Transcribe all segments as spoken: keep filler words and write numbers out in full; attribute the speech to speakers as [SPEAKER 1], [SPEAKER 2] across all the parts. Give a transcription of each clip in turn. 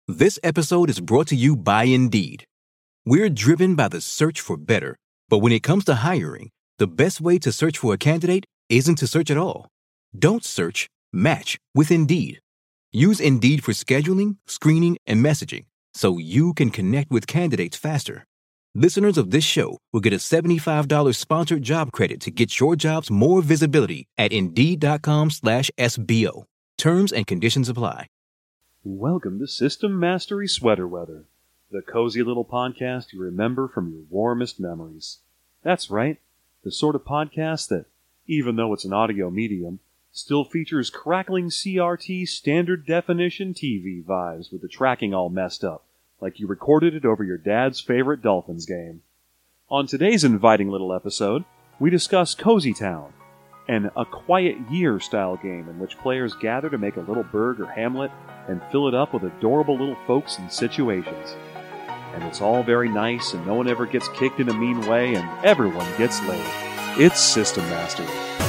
[SPEAKER 1] This episode is brought to you by Indeed. We're driven by the search for better, but when it comes to hiring, the best way to search for a candidate isn't to search at all. Don't search, match with Indeed. Use Indeed for scheduling, screening, and messaging so you can connect with candidates faster. Listeners of this show will get a seventy-five dollars sponsored job credit to get your jobs more visibility at Indeed.com slash SBO. Terms and conditions apply.
[SPEAKER 2] Welcome to System Mastery Sweater Weather, the cozy little podcast you remember from your warmest memories. That's right, the sort of podcast that, even though it's an audio medium, still features crackling C R T standard definition T V vibes with the tracking all messed up, like you recorded it over your dad's favorite Dolphins game. On today's inviting little episode, we discuss Cozy Town, an A Quiet Year style game in which players gather to make a little burg or hamlet and fill it up with adorable little folks and situations. And it's all very nice, and no one ever gets kicked in a mean way, and everyone gets laid. It's System Mastery.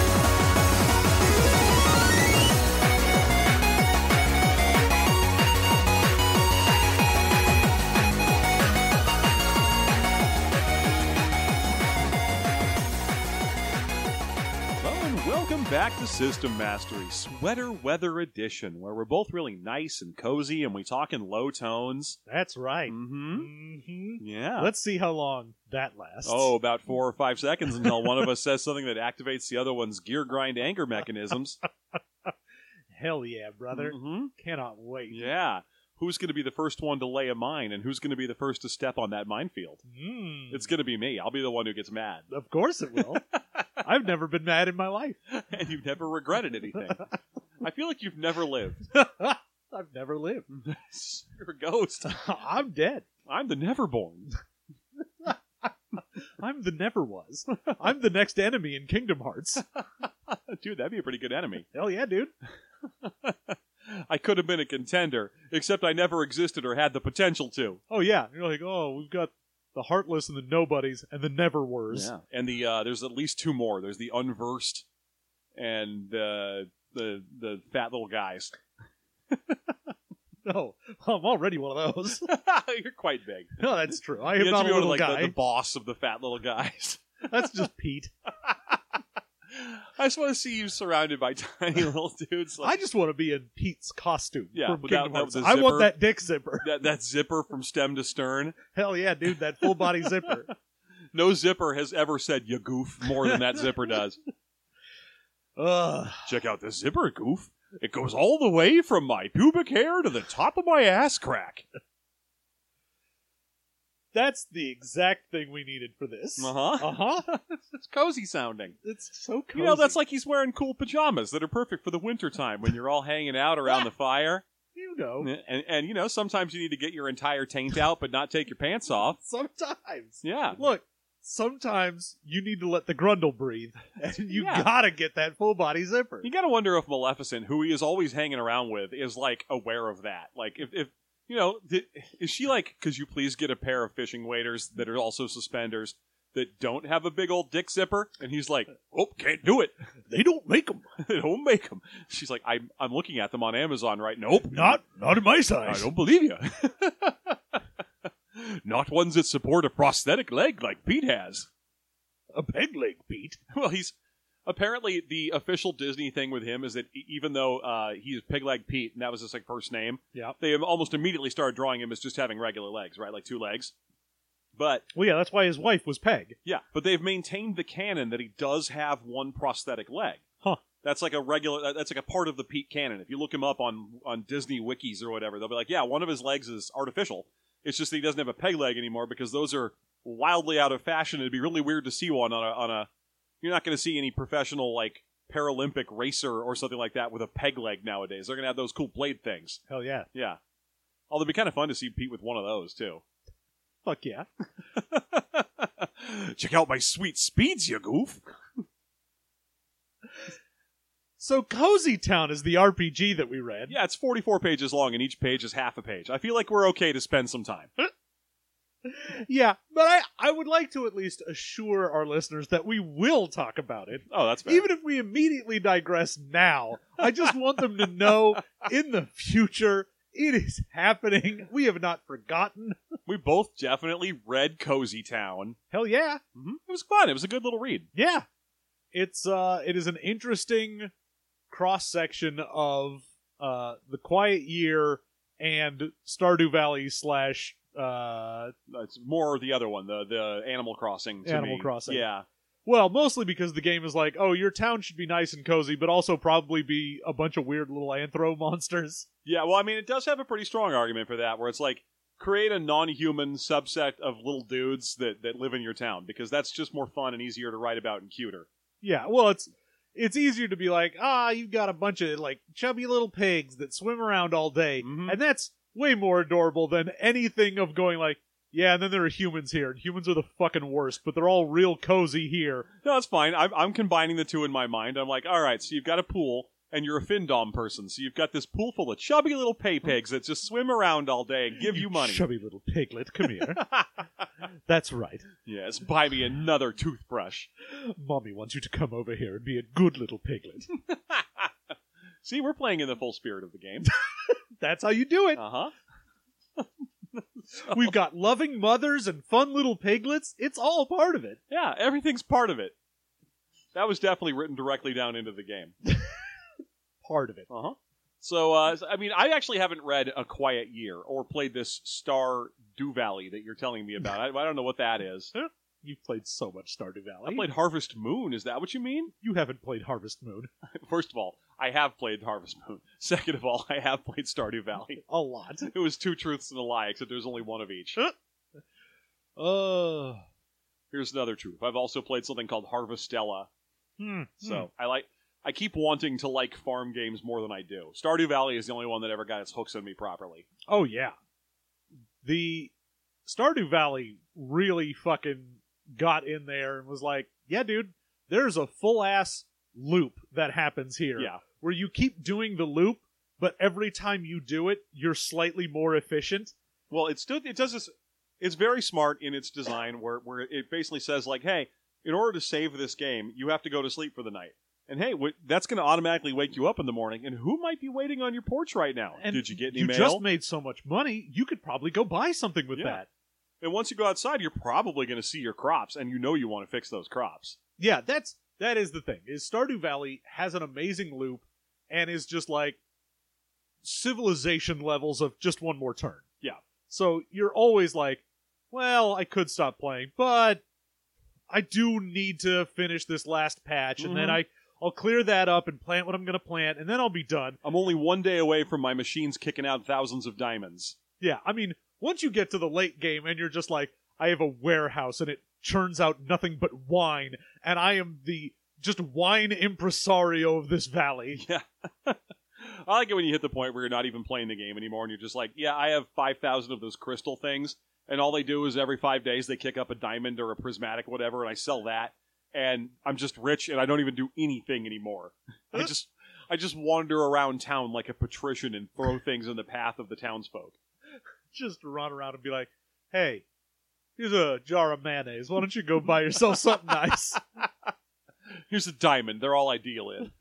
[SPEAKER 2] Back to System Mastery, Sweater Weather Edition, where we're both really nice and cozy, and we talk in low tones.
[SPEAKER 3] That's right.
[SPEAKER 2] Mm-hmm.
[SPEAKER 3] Mm-hmm.
[SPEAKER 2] Yeah.
[SPEAKER 3] Let's see how long that lasts.
[SPEAKER 2] Oh, about four or five seconds until one of us says something that activates the other one's gear grind anger mechanisms.
[SPEAKER 3] Hell yeah, brother.
[SPEAKER 2] Mm-hmm.
[SPEAKER 3] Cannot wait.
[SPEAKER 2] Yeah. Who's going to be the first one to lay a mine, and who's going to be the first to step on that minefield?
[SPEAKER 3] Mm.
[SPEAKER 2] It's going to be me. I'll be the one who gets mad.
[SPEAKER 3] Of course it will. I've never been mad in my life.
[SPEAKER 2] And you've never regretted anything. I feel like you've never lived.
[SPEAKER 3] I've never lived.
[SPEAKER 2] You're a ghost.
[SPEAKER 3] I'm dead.
[SPEAKER 2] I'm the Neverborn.
[SPEAKER 3] I'm the never was. I'm the next enemy in Kingdom Hearts.
[SPEAKER 2] Dude, that'd be a pretty good enemy.
[SPEAKER 3] Hell yeah, dude.
[SPEAKER 2] I could have been a contender, except I never existed or had the potential to.
[SPEAKER 3] Oh yeah, you're like, oh, we've got the Heartless and the Nobodies and the Never-wers.
[SPEAKER 2] Yeah, and the uh, there's at least two more. There's the Unversed and uh, the the fat little guys.
[SPEAKER 3] No, I'm already one of those.
[SPEAKER 2] You're quite big.
[SPEAKER 3] No, that's true. I
[SPEAKER 2] you
[SPEAKER 3] am
[SPEAKER 2] have
[SPEAKER 3] not
[SPEAKER 2] to be
[SPEAKER 3] a little
[SPEAKER 2] like
[SPEAKER 3] guy.
[SPEAKER 2] The, the boss of the fat little guys.
[SPEAKER 3] That's just Pete.
[SPEAKER 2] I just want to see you surrounded by tiny little dudes. Like,
[SPEAKER 3] I just want to be in Pete's costume.
[SPEAKER 2] Yeah,
[SPEAKER 3] from
[SPEAKER 2] without-
[SPEAKER 3] Kingdom Hearts.
[SPEAKER 2] with the
[SPEAKER 3] I want
[SPEAKER 2] zipper.
[SPEAKER 3] that dick zipper.
[SPEAKER 2] that that zipper from stem to stern.
[SPEAKER 3] Hell yeah, dude, that full body zipper.
[SPEAKER 2] No zipper has ever said "you goof" more than that zipper does.
[SPEAKER 3] Ugh.
[SPEAKER 2] Check out this zipper, goof. It goes all the way from my pubic hair to the top of my ass crack.
[SPEAKER 3] That's the exact thing we needed for this.
[SPEAKER 2] Uh-huh.
[SPEAKER 3] Uh-huh.
[SPEAKER 2] It's cozy sounding.
[SPEAKER 3] It's so cozy.
[SPEAKER 2] You know, that's like he's wearing cool pajamas that are perfect for the wintertime when you're all hanging out around the fire.
[SPEAKER 3] You know.
[SPEAKER 2] And, and, you know, sometimes you need to get your entire taint out but not take your pants off.
[SPEAKER 3] Sometimes.
[SPEAKER 2] Yeah.
[SPEAKER 3] Look, sometimes you need to let the grundle breathe. And you
[SPEAKER 2] Yeah.
[SPEAKER 3] gotta get that full body zipper.
[SPEAKER 2] You gotta wonder if Maleficent, who he is always hanging around with, is, like, aware of that. Like, if... if You know, th- is she like, could you please get a pair of fishing waders that are also suspenders that don't have a big old dick zipper? And he's like, oh, can't do it.
[SPEAKER 3] They don't make them.
[SPEAKER 2] They don't make them. She's like, I'm, I'm looking at them on Amazon right now. Nope.
[SPEAKER 3] Not, not in my
[SPEAKER 2] I
[SPEAKER 3] size.
[SPEAKER 2] don't believe you. Not ones that support a prosthetic leg like Pete has.
[SPEAKER 3] A peg leg, Pete.
[SPEAKER 2] Well, he's... Apparently, the official Disney thing with him is that e- even though uh, he's Pig Leg Pete, and that was his like first name,
[SPEAKER 3] Yeah.
[SPEAKER 2] they almost immediately started drawing him as just having regular legs, right? Like two legs. But,
[SPEAKER 3] Well, yeah, that's why his wife was Peg.
[SPEAKER 2] yeah, but they've maintained the canon that he does have one prosthetic leg.
[SPEAKER 3] Huh.
[SPEAKER 2] That's like a regular, that's like a part of the Pete canon. If you look him up on, on Disney wikis or whatever, they'll be like, yeah, one of his legs is artificial. It's just that he doesn't have a peg leg anymore because those are wildly out of fashion. It'd be really weird to see one on a, on a, you're not going to see any professional, like, Paralympic racer or something like that with a peg leg nowadays. They're going to have those cool blade things.
[SPEAKER 3] Hell yeah.
[SPEAKER 2] Yeah. Although it'd be kind of fun to see Pete with one of those, too.
[SPEAKER 3] Fuck yeah.
[SPEAKER 2] Check out my sweet speeds, you goof.
[SPEAKER 3] So Cozy Town is the R P G that we read.
[SPEAKER 2] Yeah, it's forty-four pages long, and each page is half a page. I feel like we're okay to spend some time.
[SPEAKER 3] Yeah, but I, I would like to at least assure our listeners that we will talk about it.
[SPEAKER 2] Oh, that's fair.
[SPEAKER 3] Even if we immediately digress now, I just want them to know in the future, It is happening. We have not forgotten.
[SPEAKER 2] We both definitely read Cozy Town.
[SPEAKER 3] Hell yeah.
[SPEAKER 2] Mm-hmm. It was fun. It was a good little read.
[SPEAKER 3] Yeah. It's uh it is an interesting cross section of uh the Quiet Year and Stardew Valley slash uh
[SPEAKER 2] It's more the other one, the the Animal Crossing. To
[SPEAKER 3] Animal
[SPEAKER 2] me.
[SPEAKER 3] Crossing.
[SPEAKER 2] Yeah.
[SPEAKER 3] well, mostly because the game is like, oh, your town should be nice and cozy, but also probably be a bunch of weird little anthro monsters.
[SPEAKER 2] Yeah, well, I mean, it does have a pretty strong argument for that, where it's like, create a non-human subset of little dudes that, that live in your town, because that's just more fun and easier to write about and cuter.
[SPEAKER 3] Yeah, well, it's it's easier to be like, ah, you've got a bunch of like chubby little pigs that swim around all day,
[SPEAKER 2] Mhm.
[SPEAKER 3] and that's way more adorable than anything of going like, yeah, and then there are humans here, and humans are the fucking worst, but they're all real cozy here.
[SPEAKER 2] No, that's fine. I'm, I'm combining the two in my mind. I'm like, all right, so you've got a pool, and you're a Findom person, so you've got this pool full of chubby little pay pigs that just swim around all day and give you, money.
[SPEAKER 3] Chubby little piglet, come here. That's right.
[SPEAKER 2] Yes, buy me another toothbrush.
[SPEAKER 3] Mommy wants you to come over here and be a good little piglet.
[SPEAKER 2] See, we're playing in the full spirit of the game.
[SPEAKER 3] That's how you do it.
[SPEAKER 2] Uh-huh.
[SPEAKER 3] We've got loving mothers and fun little piglets. It's all part of it.
[SPEAKER 2] Yeah, everything's part of it. That was definitely written directly down into the game.
[SPEAKER 3] Part of it.
[SPEAKER 2] Uh-huh. So, uh, I mean, I actually haven't read A Quiet Year or played this Stardew Valley that you're telling me about. I, I don't know what that is.
[SPEAKER 3] You've played so much Stardew Valley.
[SPEAKER 2] I played Harvest Moon. Is that what you mean?
[SPEAKER 3] You haven't played Harvest Moon.
[SPEAKER 2] First of all, I have played Harvest Moon. Second of all, I have played Stardew Valley.
[SPEAKER 3] A lot.
[SPEAKER 2] It was two truths and a lie, except there's only one of each.
[SPEAKER 3] Uh,
[SPEAKER 2] Here's another truth. I've also played something called Harvestella.
[SPEAKER 3] hmm,
[SPEAKER 2] So I like. I keep wanting to like farm games more than I do. Stardew Valley is the only one that ever got its hooks on me properly.
[SPEAKER 3] Oh, yeah. The Stardew Valley really fucking got in there and was like, yeah, dude, there's a full-ass loop that happens here.
[SPEAKER 2] Yeah.
[SPEAKER 3] Where you keep doing the loop, but every time you do it, you're slightly more efficient.
[SPEAKER 2] Well, it stood. It does this. It's very smart in its design, where where it basically says like, hey, in order to save this game, you have to go to sleep for the night. And hey, w- that's going to automatically wake you up in the morning. And who might be waiting on your porch right now?
[SPEAKER 3] And
[SPEAKER 2] Did you get any
[SPEAKER 3] you
[SPEAKER 2] mail?
[SPEAKER 3] just made so much money, you could probably go buy something with
[SPEAKER 2] Yeah.
[SPEAKER 3] that.
[SPEAKER 2] And once you go outside, you're probably going to see your crops, and you know you want to fix those crops.
[SPEAKER 3] Yeah, that's that is the thing. Is Stardew Valley has an amazing loop and is just like civilization levels of just one more turn.
[SPEAKER 2] Yeah.
[SPEAKER 3] So you're always like, well, I could stop playing, but I do need to finish this last patch, and then
[SPEAKER 2] Mhm.
[SPEAKER 3] I I'll clear that up and plant what I'm going to plant, and then I'll be done.
[SPEAKER 2] I'm only one day away from my machines kicking out thousands of diamonds.
[SPEAKER 3] Yeah, I mean, once you get to the late game and you're just like, I have a warehouse and it churns out nothing but wine, and I am the just wine impresario of this valley.
[SPEAKER 2] Yeah. I like it when you hit the point where you're not even playing the game anymore, and you're just like, yeah, I have five thousand of those crystal things, and all they do is every five days they kick up a diamond or a prismatic whatever, and I sell that, and I'm just rich, and I don't even do anything anymore. I just I just wander around town like a patrician and throw things in the path of the townsfolk.
[SPEAKER 3] Just run around and be like, hey, here's a jar of mayonnaise. Why don't you go buy yourself something nice?
[SPEAKER 2] Here's a diamond. They're all I deal in.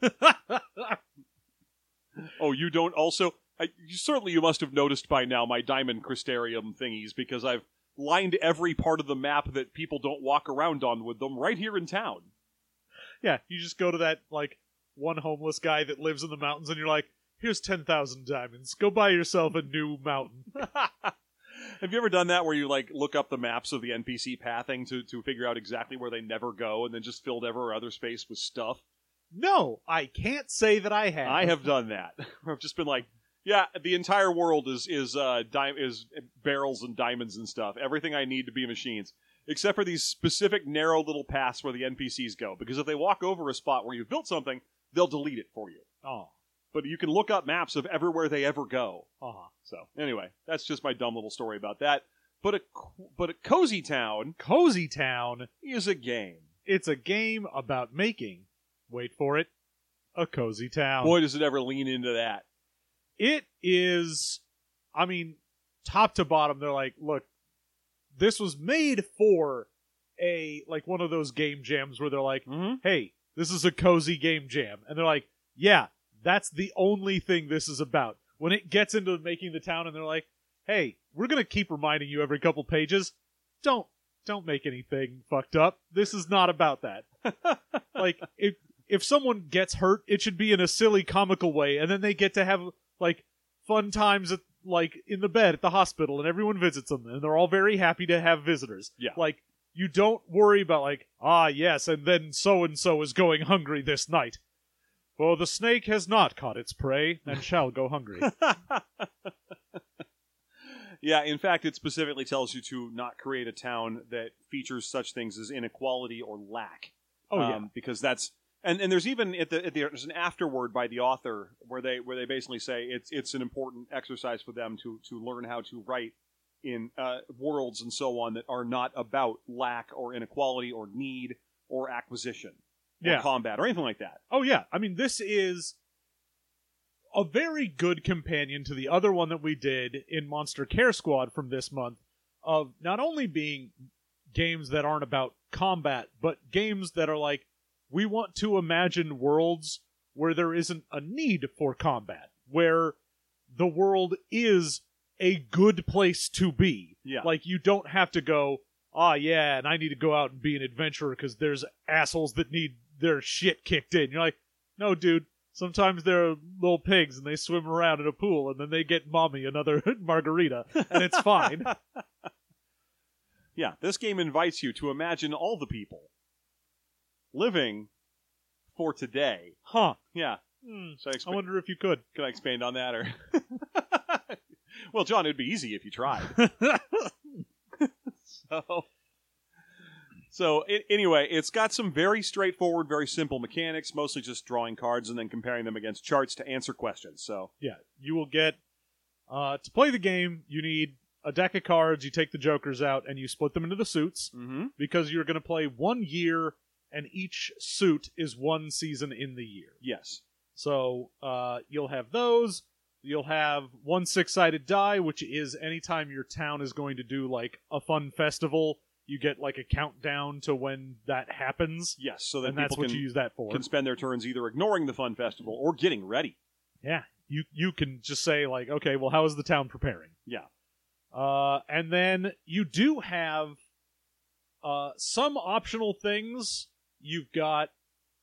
[SPEAKER 2] Oh, you don't also... I, you, certainly you must have noticed by now my diamond crystarium thingies, because I've lined every part of the map that people don't walk around on with them right here in town.
[SPEAKER 3] Yeah, you just go to that, like, one homeless guy that lives in the mountains and you're like, here's ten thousand diamonds. Go buy yourself a new mountain.
[SPEAKER 2] Have you ever done that where you like look up the maps of the N P C pathing to, to figure out exactly where they never go and then just filled every other space with stuff?
[SPEAKER 3] No, I can't say that I have.
[SPEAKER 2] I have done that. I've just been like, yeah, the entire world is is uh, di- is barrels and diamonds and stuff. Everything I need to be machines. Except for these specific narrow little paths where the N P Cs go. Because if they walk over a spot where you've built something, they'll delete it for you.
[SPEAKER 3] Oh.
[SPEAKER 2] But you can look up maps of everywhere they ever go.
[SPEAKER 3] Uh-huh.
[SPEAKER 2] So, anyway, that's just my dumb little story about that. But a, but a Cozy Town
[SPEAKER 3] Cozy Town
[SPEAKER 2] is a game.
[SPEAKER 3] It's a game about making, wait for it, a cozy town.
[SPEAKER 2] Boy, does it ever lean into that.
[SPEAKER 3] It is, I mean, top to bottom, they're like, look, this was made for a, like, one of those game jams where they're like,
[SPEAKER 2] Mm-hmm.
[SPEAKER 3] hey, this is a cozy game jam. And they're like, yeah, that's the only thing this is about. when it gets into making the town and they're like, hey, we're going to keep reminding you every couple pages, don't don't make anything fucked up. This is not about that. Like, if, if someone gets hurt, it should be in a silly, comical way, and then they get to have, like, fun times at, like, in the bed at the hospital, and everyone visits them, and they're all very happy to have visitors.
[SPEAKER 2] Yeah.
[SPEAKER 3] Like, you don't worry about, like, ah, yes, and then so-and-so is going hungry this night. For the snake has not caught its prey, and shall go hungry.
[SPEAKER 2] Yeah, in fact, it specifically tells you to not create a town that features such things as inequality or lack.
[SPEAKER 3] Oh, yeah.
[SPEAKER 2] Um, because that's... And, and there's even at the, at the there's an afterword by the author where they where they basically say it's it's an important exercise for them to to learn how to write in uh, worlds and so on that are not about lack or inequality or need or acquisition or
[SPEAKER 3] Yeah.
[SPEAKER 2] combat or anything like that.
[SPEAKER 3] Oh, yeah. I mean, this is a very good companion to the other one that we did in Monster Care Squad from this month, of not only being games that aren't about combat, but games that are like, we want to imagine worlds where there isn't a need for combat, where the world is a good place to be.
[SPEAKER 2] Yeah.
[SPEAKER 3] Like, you don't have to go, ah, yeah, and I need to go out and be an adventurer because there's assholes that need their shit kicked in. You're like, no, dude. Sometimes they're little pigs and they swim around in a pool and then they get mommy another margarita, and it's fine.
[SPEAKER 2] Yeah, this game invites you to imagine all the people living for today.
[SPEAKER 3] Huh.
[SPEAKER 2] Yeah.
[SPEAKER 3] Hmm.
[SPEAKER 2] So I,
[SPEAKER 3] I
[SPEAKER 2] exp-
[SPEAKER 3] wonder if you could.
[SPEAKER 2] Can I expand on that? Or Well, John, it'd be easy if you tried. so... So, it, anyway, it's got some very straightforward, very simple mechanics, mostly just drawing cards and then comparing them against charts to answer questions. So,
[SPEAKER 3] Yeah, you will get, uh, to play the game, you need a deck of cards, you take the jokers out, and you split them into the suits,
[SPEAKER 2] mm-hmm.
[SPEAKER 3] because you're going to play one year, and each suit is one season in the year.
[SPEAKER 2] Yes.
[SPEAKER 3] So, uh, you'll have those. You'll have one six-sided die, which is anytime your town is going to do, like, a fun festival, you get, like, a countdown to when that happens.
[SPEAKER 2] Yes, so that
[SPEAKER 3] and that's
[SPEAKER 2] people
[SPEAKER 3] what
[SPEAKER 2] can,
[SPEAKER 3] you use that for.
[SPEAKER 2] can spend their turns either ignoring the fun festival or getting ready.
[SPEAKER 3] Yeah, you you can just say, like, okay, well, how is the town preparing?
[SPEAKER 2] Yeah.
[SPEAKER 3] Uh, and then you do have uh, some optional things. You've got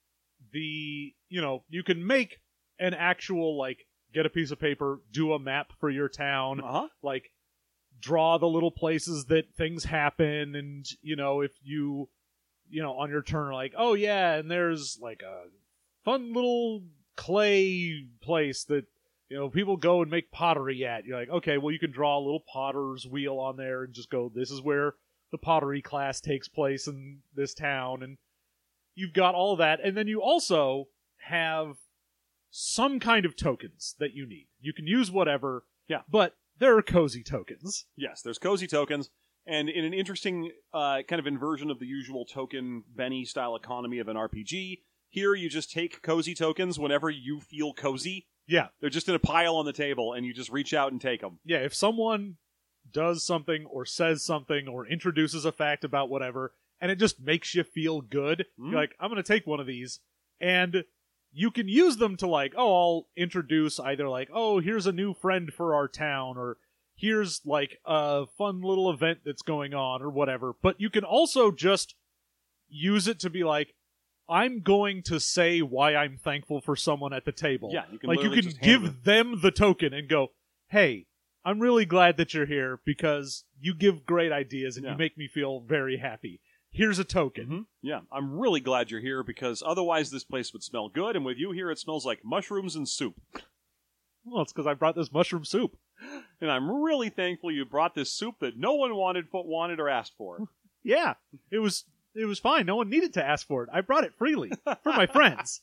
[SPEAKER 3] the, you know, you can make an actual, like, get a piece of paper, do a map for your town,
[SPEAKER 2] Uh-huh.
[SPEAKER 3] like, draw the little places that things happen, and, you know, if you, you know, on your turn, like, oh yeah, and there's, like, a fun little clay place that, you know, people go and make pottery at. You're like, okay, well, you can draw a little potter's wheel on there and just go, this is where the pottery class takes place in this town, and you've got all that, and then you also have some kind of tokens that you need. You can use whatever,
[SPEAKER 2] Yeah.
[SPEAKER 3] but there are cozy tokens.
[SPEAKER 2] Yes, there's cozy tokens, and in an interesting uh, kind of inversion of the usual token Benny-style economy of an R P G, here you just take cozy tokens whenever you feel cozy.
[SPEAKER 3] Yeah.
[SPEAKER 2] They're just in a pile on the table, and you just reach out and take them.
[SPEAKER 3] Yeah, if someone does something or says something or introduces a fact about whatever, and it just makes you feel good,
[SPEAKER 2] Mm.
[SPEAKER 3] you're like, I'm going to take one of these, and you can use them to, like, oh, I'll introduce either, like, oh, here's a new friend for our town, or here's, like, a fun little event that's going on, or whatever. But you can also just use it to be like, I'm going to say why I'm thankful for someone at the table.
[SPEAKER 2] Yeah, you can
[SPEAKER 3] like, you
[SPEAKER 2] literally
[SPEAKER 3] can
[SPEAKER 2] just hand
[SPEAKER 3] give them the token and go, hey, I'm really glad that you're here because you give great ideas and
[SPEAKER 2] Yeah.
[SPEAKER 3] you make me feel very happy. Here's a token.
[SPEAKER 2] Mm-hmm. Yeah, I'm really glad you're here because otherwise this place would smell good, and with you here it smells like mushrooms and soup.
[SPEAKER 3] Well, it's because I brought this mushroom soup.
[SPEAKER 2] And I'm really thankful you brought this soup that no one wanted, wanted or asked for.
[SPEAKER 3] Yeah, it was it was fine. No one needed to ask for it. I brought it freely for my friends.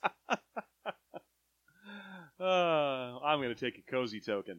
[SPEAKER 2] Uh, I'm going to take a cozy token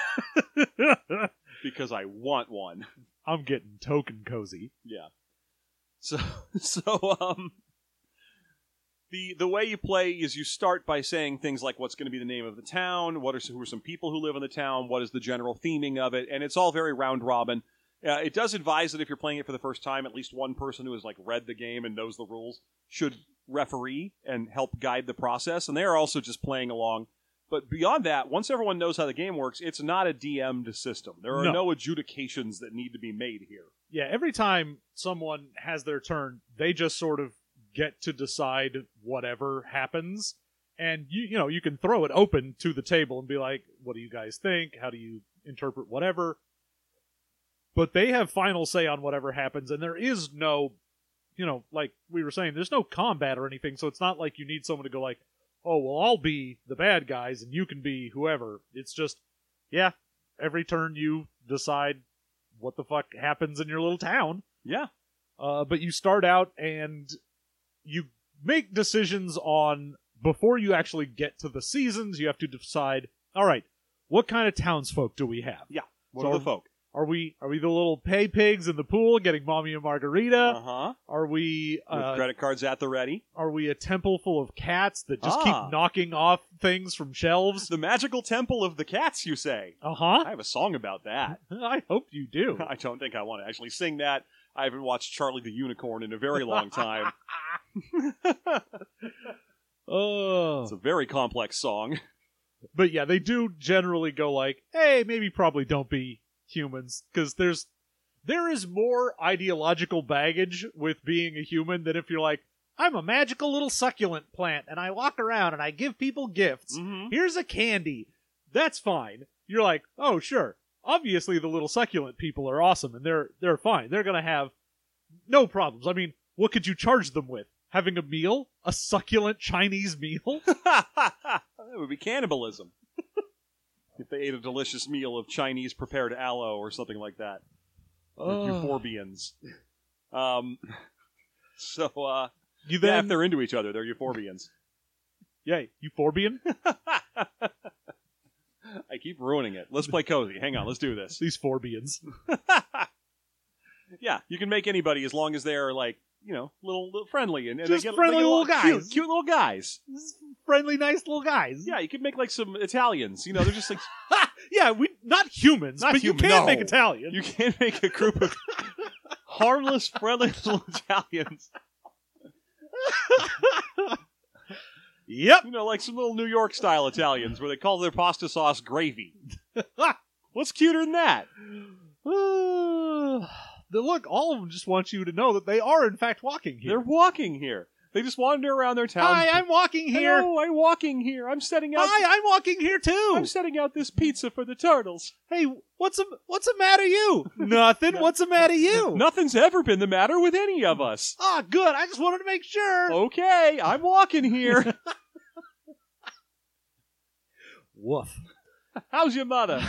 [SPEAKER 2] because I want one.
[SPEAKER 3] I'm getting token cozy.
[SPEAKER 2] Yeah. So, so um, the the way you play is you start by saying things like what's going to be the name of the town, what are who are some people who live in the town, what is the general theming of it, and it's all very round robin. Uh, it does advise that if you're playing it for the first time, at least one person who has like read the game and knows the rules should referee and help guide the process, and they are also just playing along But beyond that, once everyone knows how the game works, it's not a D M'd system. There are no.
[SPEAKER 3] No.
[SPEAKER 2] adjudications that need to be made here.
[SPEAKER 3] Yeah, every time someone has their turn, they just sort of get to decide whatever happens. And, you you know, you can throw it open to the table and be like, what do you guys think? How do you interpret whatever? But they have final say on whatever happens, and there is no, you know, like we were saying, there's no combat or anything, so it's not like you need someone to go like, oh, well, I'll be the bad guys and you can be whoever. It's just, yeah, every turn you decide what the fuck happens in your little town.
[SPEAKER 2] Yeah.
[SPEAKER 3] Uh, but you start out and you make decisions on, before you actually get to the seasons, you have to decide, all right, what kind of townsfolk do we have?
[SPEAKER 2] Yeah. What
[SPEAKER 3] So
[SPEAKER 2] are the folk?
[SPEAKER 3] Are we are we the little pay pigs in the pool getting mommy and margarita?
[SPEAKER 2] Uh-huh.
[SPEAKER 3] Are we
[SPEAKER 2] With
[SPEAKER 3] uh,
[SPEAKER 2] credit cards at the ready.
[SPEAKER 3] are we a temple full of cats that just
[SPEAKER 2] Ah.
[SPEAKER 3] keep knocking off things from shelves?
[SPEAKER 2] The magical temple of the cats, you say?
[SPEAKER 3] Uh huh.
[SPEAKER 2] I have a song about that.
[SPEAKER 3] I hope you do.
[SPEAKER 2] I don't think I want to actually sing that. I haven't watched Charlie the Unicorn in a very long time.
[SPEAKER 3] Oh,
[SPEAKER 2] It's a very complex song.
[SPEAKER 3] but yeah, they do generally go like, "Hey, maybe probably don't be humans," because there's there is more ideological baggage with being a human than if you're like, "I'm a magical little succulent plant, and I walk around and I give people gifts.
[SPEAKER 2] Mm-hmm.
[SPEAKER 3] Here's a candy." That's fine. You're like, "Oh, sure. Obviously, the little succulent people are awesome, and they're they're fine. They're gonna have no problems. I mean, what could you charge them with? Having a meal? A succulent Chinese meal?"
[SPEAKER 2] That would be cannibalism. If they ate a delicious meal of Chinese prepared aloe or something like that. Or
[SPEAKER 3] Oh.
[SPEAKER 2] euphorbians. Um, so, uh,
[SPEAKER 3] You
[SPEAKER 2] yeah, if
[SPEAKER 3] then,
[SPEAKER 2] they're into each other, they're euphorbians.
[SPEAKER 3] yeah, euphorbian?
[SPEAKER 2] I keep ruining it. Let's play cozy. Hang on, let's do this.
[SPEAKER 3] These forbians.
[SPEAKER 2] Yeah, you can make anybody as long as they're, like, you know, little, little friendly. And, and
[SPEAKER 3] Just
[SPEAKER 2] they get,
[SPEAKER 3] friendly
[SPEAKER 2] they get
[SPEAKER 3] little
[SPEAKER 2] cute,
[SPEAKER 3] guys.
[SPEAKER 2] Cute little guys.
[SPEAKER 3] Friendly, nice little guys.
[SPEAKER 2] Yeah, you could make, like, some Italians. You know, they're just, like...
[SPEAKER 3] Yeah, we not humans,
[SPEAKER 2] Not
[SPEAKER 3] but
[SPEAKER 2] human,
[SPEAKER 3] you can
[SPEAKER 2] no.
[SPEAKER 3] make Italian.
[SPEAKER 2] You can't make a group of harmless, friendly little Italians.
[SPEAKER 3] Yep.
[SPEAKER 2] You know, like some little New York-style Italians where they call their pasta sauce gravy. What's cuter than that?
[SPEAKER 3] The look, all of them just want you to know that they are, in fact, walking here.
[SPEAKER 2] They're walking here. They just wander around their town.
[SPEAKER 3] Hi, I'm walking here.
[SPEAKER 2] Hello, I'm walking here. I'm setting out.
[SPEAKER 3] Hi, I'm walking here too.
[SPEAKER 2] I'm setting out this pizza for the turtles.
[SPEAKER 3] Hey, what's a what's the matter, you? Nothing. What's the matter, you?
[SPEAKER 2] Nothing's ever been the matter with any of us.
[SPEAKER 3] Ah, good. I just wanted to make sure.
[SPEAKER 2] Okay, I'm walking here.
[SPEAKER 3] Woof.
[SPEAKER 2] How's your mother?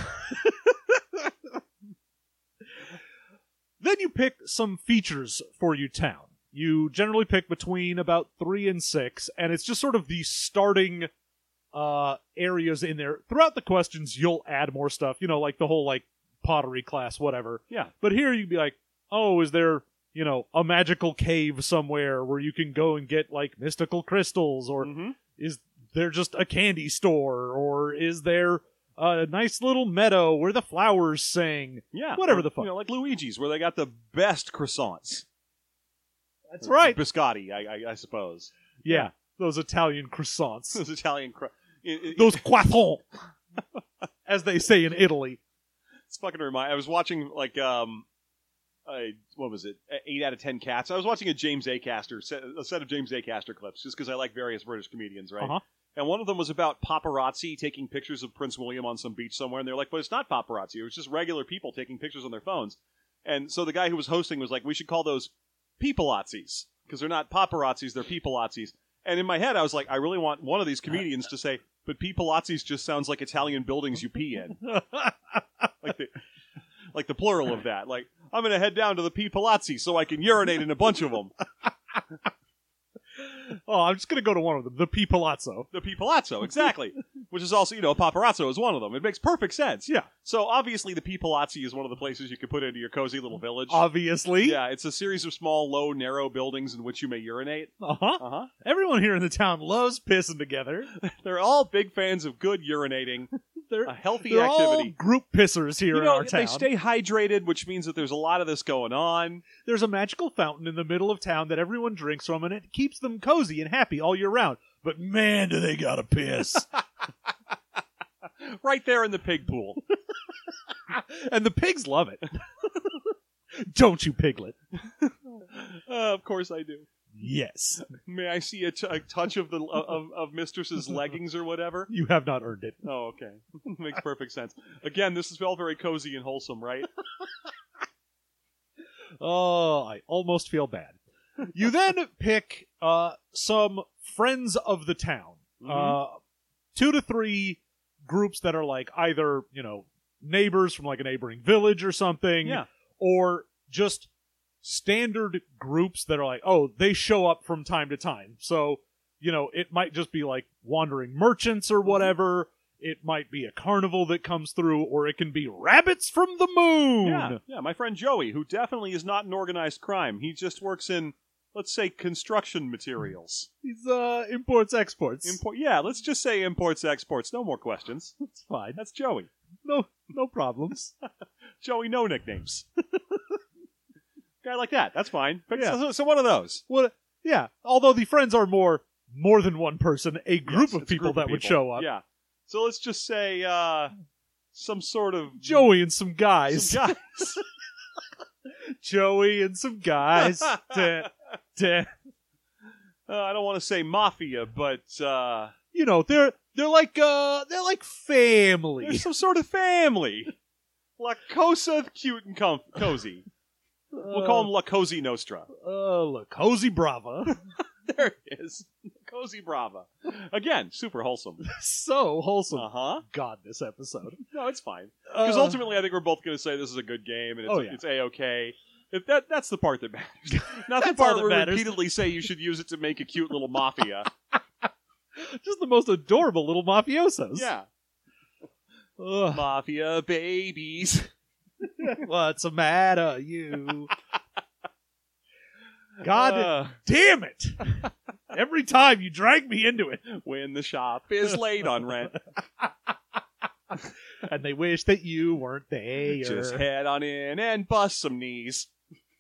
[SPEAKER 3] Then you pick some features for your town. You generally pick between about three and six, and it's just sort of the starting uh, areas in there. Throughout the questions, you'll add more stuff, you know, like the whole, like, pottery class, whatever.
[SPEAKER 2] Yeah.
[SPEAKER 3] But here you'd be like, oh, is there, you know, a magical cave somewhere where you can go and get, like, mystical crystals? Or
[SPEAKER 2] Mhm.
[SPEAKER 3] is there just a candy store? Or is there a nice little meadow where the flowers sing?
[SPEAKER 2] Yeah.
[SPEAKER 3] Whatever
[SPEAKER 2] or,
[SPEAKER 3] the fuck.
[SPEAKER 2] You know, like Luigi's, where they got the best croissants.
[SPEAKER 3] That's right.
[SPEAKER 2] Biscotti, I, I, I suppose.
[SPEAKER 3] Yeah, those Italian croissants.
[SPEAKER 2] Those Italian... Cro- it, it,
[SPEAKER 3] Those croissants, as they say in Italy.
[SPEAKER 2] It's fucking remind. I was watching like um, a, what was it? Eight out of ten cats. I was watching a James Acaster set, a set of James Acaster clips, just because I like various British comedians, right?
[SPEAKER 3] Uh-huh.
[SPEAKER 2] And one of them was about paparazzi taking pictures of Prince William on some beach somewhere, and they're like, "But it's not paparazzi. It was just regular people taking pictures on their phones." And so the guy who was hosting was like, "We should call those peopleazzis because they're not paparazzis; they're peopleazzis." And in my head, I was like, I really want one of these comedians to say, "But peopleazzis just sounds like Italian buildings you pee in." like the like the plural of that. Like, I'm going to head down to the P Palazzi so I can urinate in a bunch of them.
[SPEAKER 3] Oh, I'm just going to go to one of them, the P Palazzo.
[SPEAKER 2] The P Palazzo, exactly. Which is also, you know, paparazzo is one of them. It makes perfect sense.
[SPEAKER 3] Yeah.
[SPEAKER 2] So obviously the P Palazzi is one of the places you could put into your cozy little village.
[SPEAKER 3] Obviously.
[SPEAKER 2] Yeah, it's a series of small, low, narrow buildings in which you may urinate.
[SPEAKER 3] Uh-huh.
[SPEAKER 2] Uh-huh.
[SPEAKER 3] Everyone here in the town loves pissing together.
[SPEAKER 2] They're all big fans of good urinating.
[SPEAKER 3] They're,
[SPEAKER 2] A healthy
[SPEAKER 3] they're
[SPEAKER 2] activity.
[SPEAKER 3] all group pissers here
[SPEAKER 2] You
[SPEAKER 3] in
[SPEAKER 2] know,
[SPEAKER 3] our town.
[SPEAKER 2] they stay hydrated, which means that there's a lot of this going on.
[SPEAKER 3] There's a magical fountain in the middle of town that everyone drinks from, and it keeps them cozy and happy all year round. But man, do they gotta piss.
[SPEAKER 2] Right there in the pig pool.
[SPEAKER 3] And the pigs love it. Don't you, Piglet?
[SPEAKER 2] Uh, of course I do.
[SPEAKER 3] Yes.
[SPEAKER 2] May I see a, t- a touch of the of, of Mistress's leggings or whatever?
[SPEAKER 3] You have not earned it.
[SPEAKER 2] Oh, okay. Makes perfect sense. Again, this is all very cozy and wholesome, right?
[SPEAKER 3] Oh, I almost feel bad. You then pick uh, some friends of the town.
[SPEAKER 2] Mhm.
[SPEAKER 3] Uh, two to three groups that are like either, you know, neighbors from like a neighboring village or something.
[SPEAKER 2] Yeah.
[SPEAKER 3] Or just standard groups that are like, oh, they show up from time to time. So, you know, it might just be like wandering merchants or whatever. It might be a carnival that comes through, or it can be rabbits from the moon.
[SPEAKER 2] Yeah, yeah. My friend Joey, who definitely is not an organized crime. He just works in, let's say, construction materials.
[SPEAKER 3] He's uh, imports, exports.
[SPEAKER 2] Import. Yeah, let's just say imports, exports. No more questions.
[SPEAKER 3] That's fine.
[SPEAKER 2] That's Joey.
[SPEAKER 3] No, no problems.
[SPEAKER 2] Joey, no nicknames. Guy like that. That's fine. But
[SPEAKER 3] Yeah.
[SPEAKER 2] so, so one of those.
[SPEAKER 3] Well, yeah. Although the friends are more more than one person, a group
[SPEAKER 2] Yes,
[SPEAKER 3] of
[SPEAKER 2] it's a
[SPEAKER 3] people
[SPEAKER 2] group
[SPEAKER 3] that
[SPEAKER 2] of
[SPEAKER 3] would
[SPEAKER 2] people.
[SPEAKER 3] show up.
[SPEAKER 2] Yeah. So let's just say uh, some sort of
[SPEAKER 3] Joey and some guys.
[SPEAKER 2] some guys.
[SPEAKER 3] Joey and some guys. Da- da-
[SPEAKER 2] Uh, I don't want to say mafia, but uh,
[SPEAKER 3] You know, they're they're like uh they're like family.
[SPEAKER 2] there's some sort of family. La Cosa cute and com- cozy. We'll call them La Cozy Nostra.
[SPEAKER 3] Uh, La Cozy Brava.
[SPEAKER 2] There it is. Cozy Brava. Again, super wholesome.
[SPEAKER 3] So wholesome.
[SPEAKER 2] Uh-huh.
[SPEAKER 3] God, this episode.
[SPEAKER 2] No, it's fine. Because
[SPEAKER 3] Uh,
[SPEAKER 2] ultimately, I think we're both going to say this is a good game, and it's,
[SPEAKER 3] Oh, yeah.
[SPEAKER 2] it's A-okay. If that, that's the part that matters. Not the
[SPEAKER 3] That's all
[SPEAKER 2] part
[SPEAKER 3] that
[SPEAKER 2] where we
[SPEAKER 3] matters.
[SPEAKER 2] repeatedly say you should use it to make a cute little mafia.
[SPEAKER 3] just the most adorable little mafiosos.
[SPEAKER 2] Yeah.
[SPEAKER 3] Ugh.
[SPEAKER 2] Mafia babies.
[SPEAKER 3] What's the matter, you? God
[SPEAKER 2] Uh,
[SPEAKER 3] damn it! Every time you drag me into it.
[SPEAKER 2] when the shop is late on rent,
[SPEAKER 3] And they wish that you weren't there.
[SPEAKER 2] just head on in and bust some knees.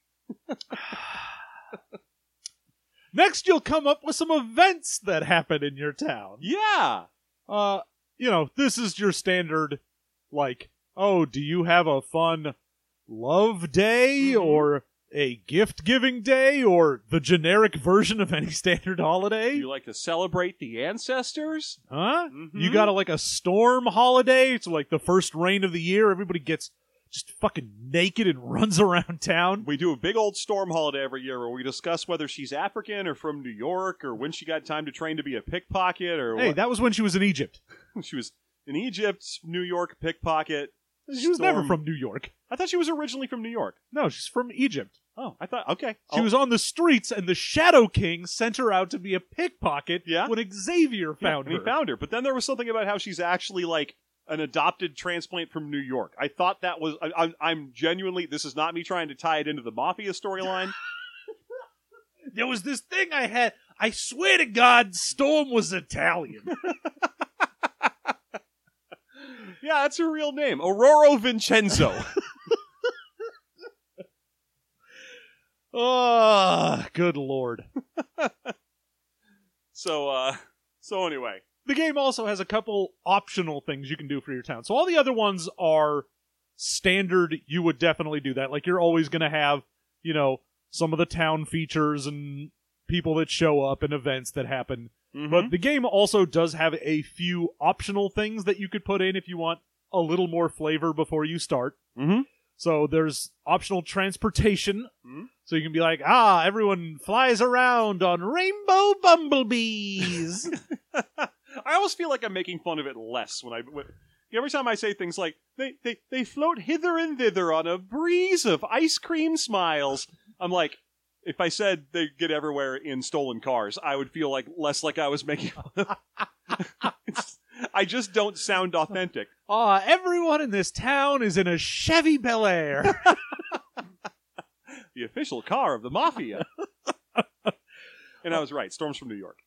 [SPEAKER 3] Next, you'll come up with some events that happen in your town.
[SPEAKER 2] Yeah.
[SPEAKER 3] Uh, you know, this is your standard, like, oh, do you have a fun love day
[SPEAKER 2] Mhm.
[SPEAKER 3] or a gift-giving day or the generic version of any standard holiday?
[SPEAKER 2] You like to celebrate the ancestors?
[SPEAKER 3] Huh?
[SPEAKER 2] Mhm.
[SPEAKER 3] You got a, like a storm holiday? It's like the first rain of the year. Everybody gets just fucking naked and runs around town.
[SPEAKER 2] We do a big old storm holiday every year where we discuss whether she's African or from New York or when she got time to train to be a pickpocket or
[SPEAKER 3] Hey,
[SPEAKER 2] what.
[SPEAKER 3] that was when she was in Egypt.
[SPEAKER 2] She was in Egypt, New York, pickpocket.
[SPEAKER 3] She was never
[SPEAKER 2] storm-
[SPEAKER 3] from New York.
[SPEAKER 2] I thought she was originally from New York.
[SPEAKER 3] No, she's from Egypt.
[SPEAKER 2] Oh, I thought, okay.
[SPEAKER 3] She
[SPEAKER 2] Oh,
[SPEAKER 3] was on the streets, and the Shadow King sent her out to be a pickpocket
[SPEAKER 2] Yeah.
[SPEAKER 3] when Xavier
[SPEAKER 2] yeah,
[SPEAKER 3] found
[SPEAKER 2] and
[SPEAKER 3] her.
[SPEAKER 2] he found her. But then there was something about how she's actually like an adopted transplant from New York. I thought that was, I, I'm, I'm genuinely, this is not me trying to tie it into the Mafia storyline.
[SPEAKER 3] There was this thing I had. I swear to God, Storm was Italian.
[SPEAKER 2] Yeah, that's her real name. Aurora Vincenzo.
[SPEAKER 3] Oh, good lord.
[SPEAKER 2] so, uh, so anyway.
[SPEAKER 3] The game also has a couple optional things you can do for your town. So all the other ones are standard. You would definitely do that. Like, you're always going to have, you know, some of the town features and people that show up and events that happen.
[SPEAKER 2] Mhm.
[SPEAKER 3] But the game also does have a few optional things that you could put in if you want a little more flavor before you start.
[SPEAKER 2] Mhm.
[SPEAKER 3] So there's optional transportation.
[SPEAKER 2] Mhm.
[SPEAKER 3] So you can be like, ah, everyone flies around on rainbow bumblebees.
[SPEAKER 2] I always feel like I'm making fun of it less when I. When, every time I say things like, they, they, they float hither and thither on a breeze of ice cream smiles, I'm like, if I said they get everywhere in stolen cars, I would feel like less like I was making fun of It's- I just don't sound authentic.
[SPEAKER 3] Ah, everyone in this town is in a Chevy Bel Air.
[SPEAKER 2] The official car of the Mafia. And I was right. Storm's from New York.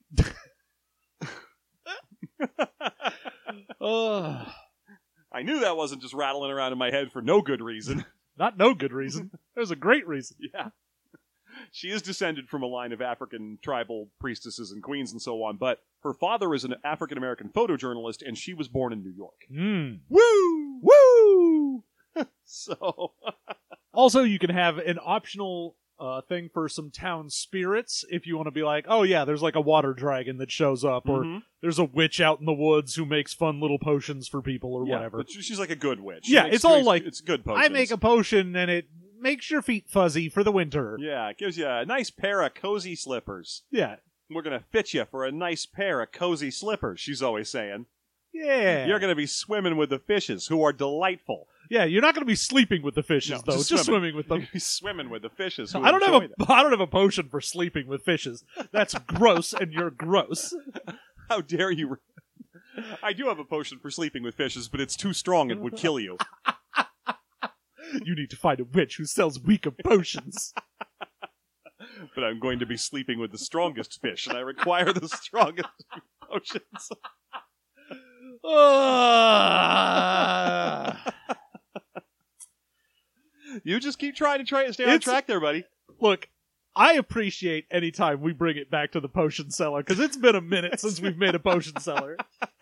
[SPEAKER 3] Ugh.
[SPEAKER 2] I knew that wasn't just rattling around in my head for no good reason.
[SPEAKER 3] Not no good reason. There's a great reason.
[SPEAKER 2] Yeah. She is descended from a line of African tribal priestesses and queens and so on, but her father is an African-American photojournalist, and she was born in New York.
[SPEAKER 3] Mm.
[SPEAKER 2] Woo!
[SPEAKER 3] Woo!
[SPEAKER 2] So...
[SPEAKER 3] Also, you can have an optional uh, thing for some town spirits if you want to be like, oh yeah, there's like a water dragon that shows up, or
[SPEAKER 2] Mhm.
[SPEAKER 3] there's a witch out in the woods who makes fun little potions for people or
[SPEAKER 2] yeah,
[SPEAKER 3] whatever.
[SPEAKER 2] But she's like a good witch.
[SPEAKER 3] Yeah,
[SPEAKER 2] She makes-
[SPEAKER 3] it's all
[SPEAKER 2] makes-
[SPEAKER 3] like,
[SPEAKER 2] it's good potions.
[SPEAKER 3] I make a potion and it makes your feet fuzzy for the winter.
[SPEAKER 2] Yeah, it gives you a nice pair of cozy slippers.
[SPEAKER 3] Yeah.
[SPEAKER 2] We're going to fit you for a nice pair of cozy slippers, she's always saying.
[SPEAKER 3] Yeah.
[SPEAKER 2] You're going to be swimming with the fishes, who are delightful.
[SPEAKER 3] Yeah, you're not going to be sleeping with the fishes,
[SPEAKER 2] No,
[SPEAKER 3] though.
[SPEAKER 2] just
[SPEAKER 3] Just
[SPEAKER 2] swimming.
[SPEAKER 3] swimming with
[SPEAKER 2] You're
[SPEAKER 3] them.
[SPEAKER 2] gonna be swimming with the fishes. Who
[SPEAKER 3] I don't have
[SPEAKER 2] enjoy
[SPEAKER 3] a I don't have a potion for sleeping with fishes. That's gross, and you're gross.
[SPEAKER 2] them. How dare you? I do have a potion for sleeping with fishes, but it's too strong. It would kill you.
[SPEAKER 3] You need to find a witch who sells weaker potions.
[SPEAKER 2] But I'm going to be sleeping with the strongest fish, and I require the strongest potions.
[SPEAKER 3] Uh,
[SPEAKER 2] You just keep trying to try stay on
[SPEAKER 3] It's-
[SPEAKER 2] track there, buddy.
[SPEAKER 3] look, I appreciate any time we bring it back to the potion seller, because it's been a minute since we've made a potion seller.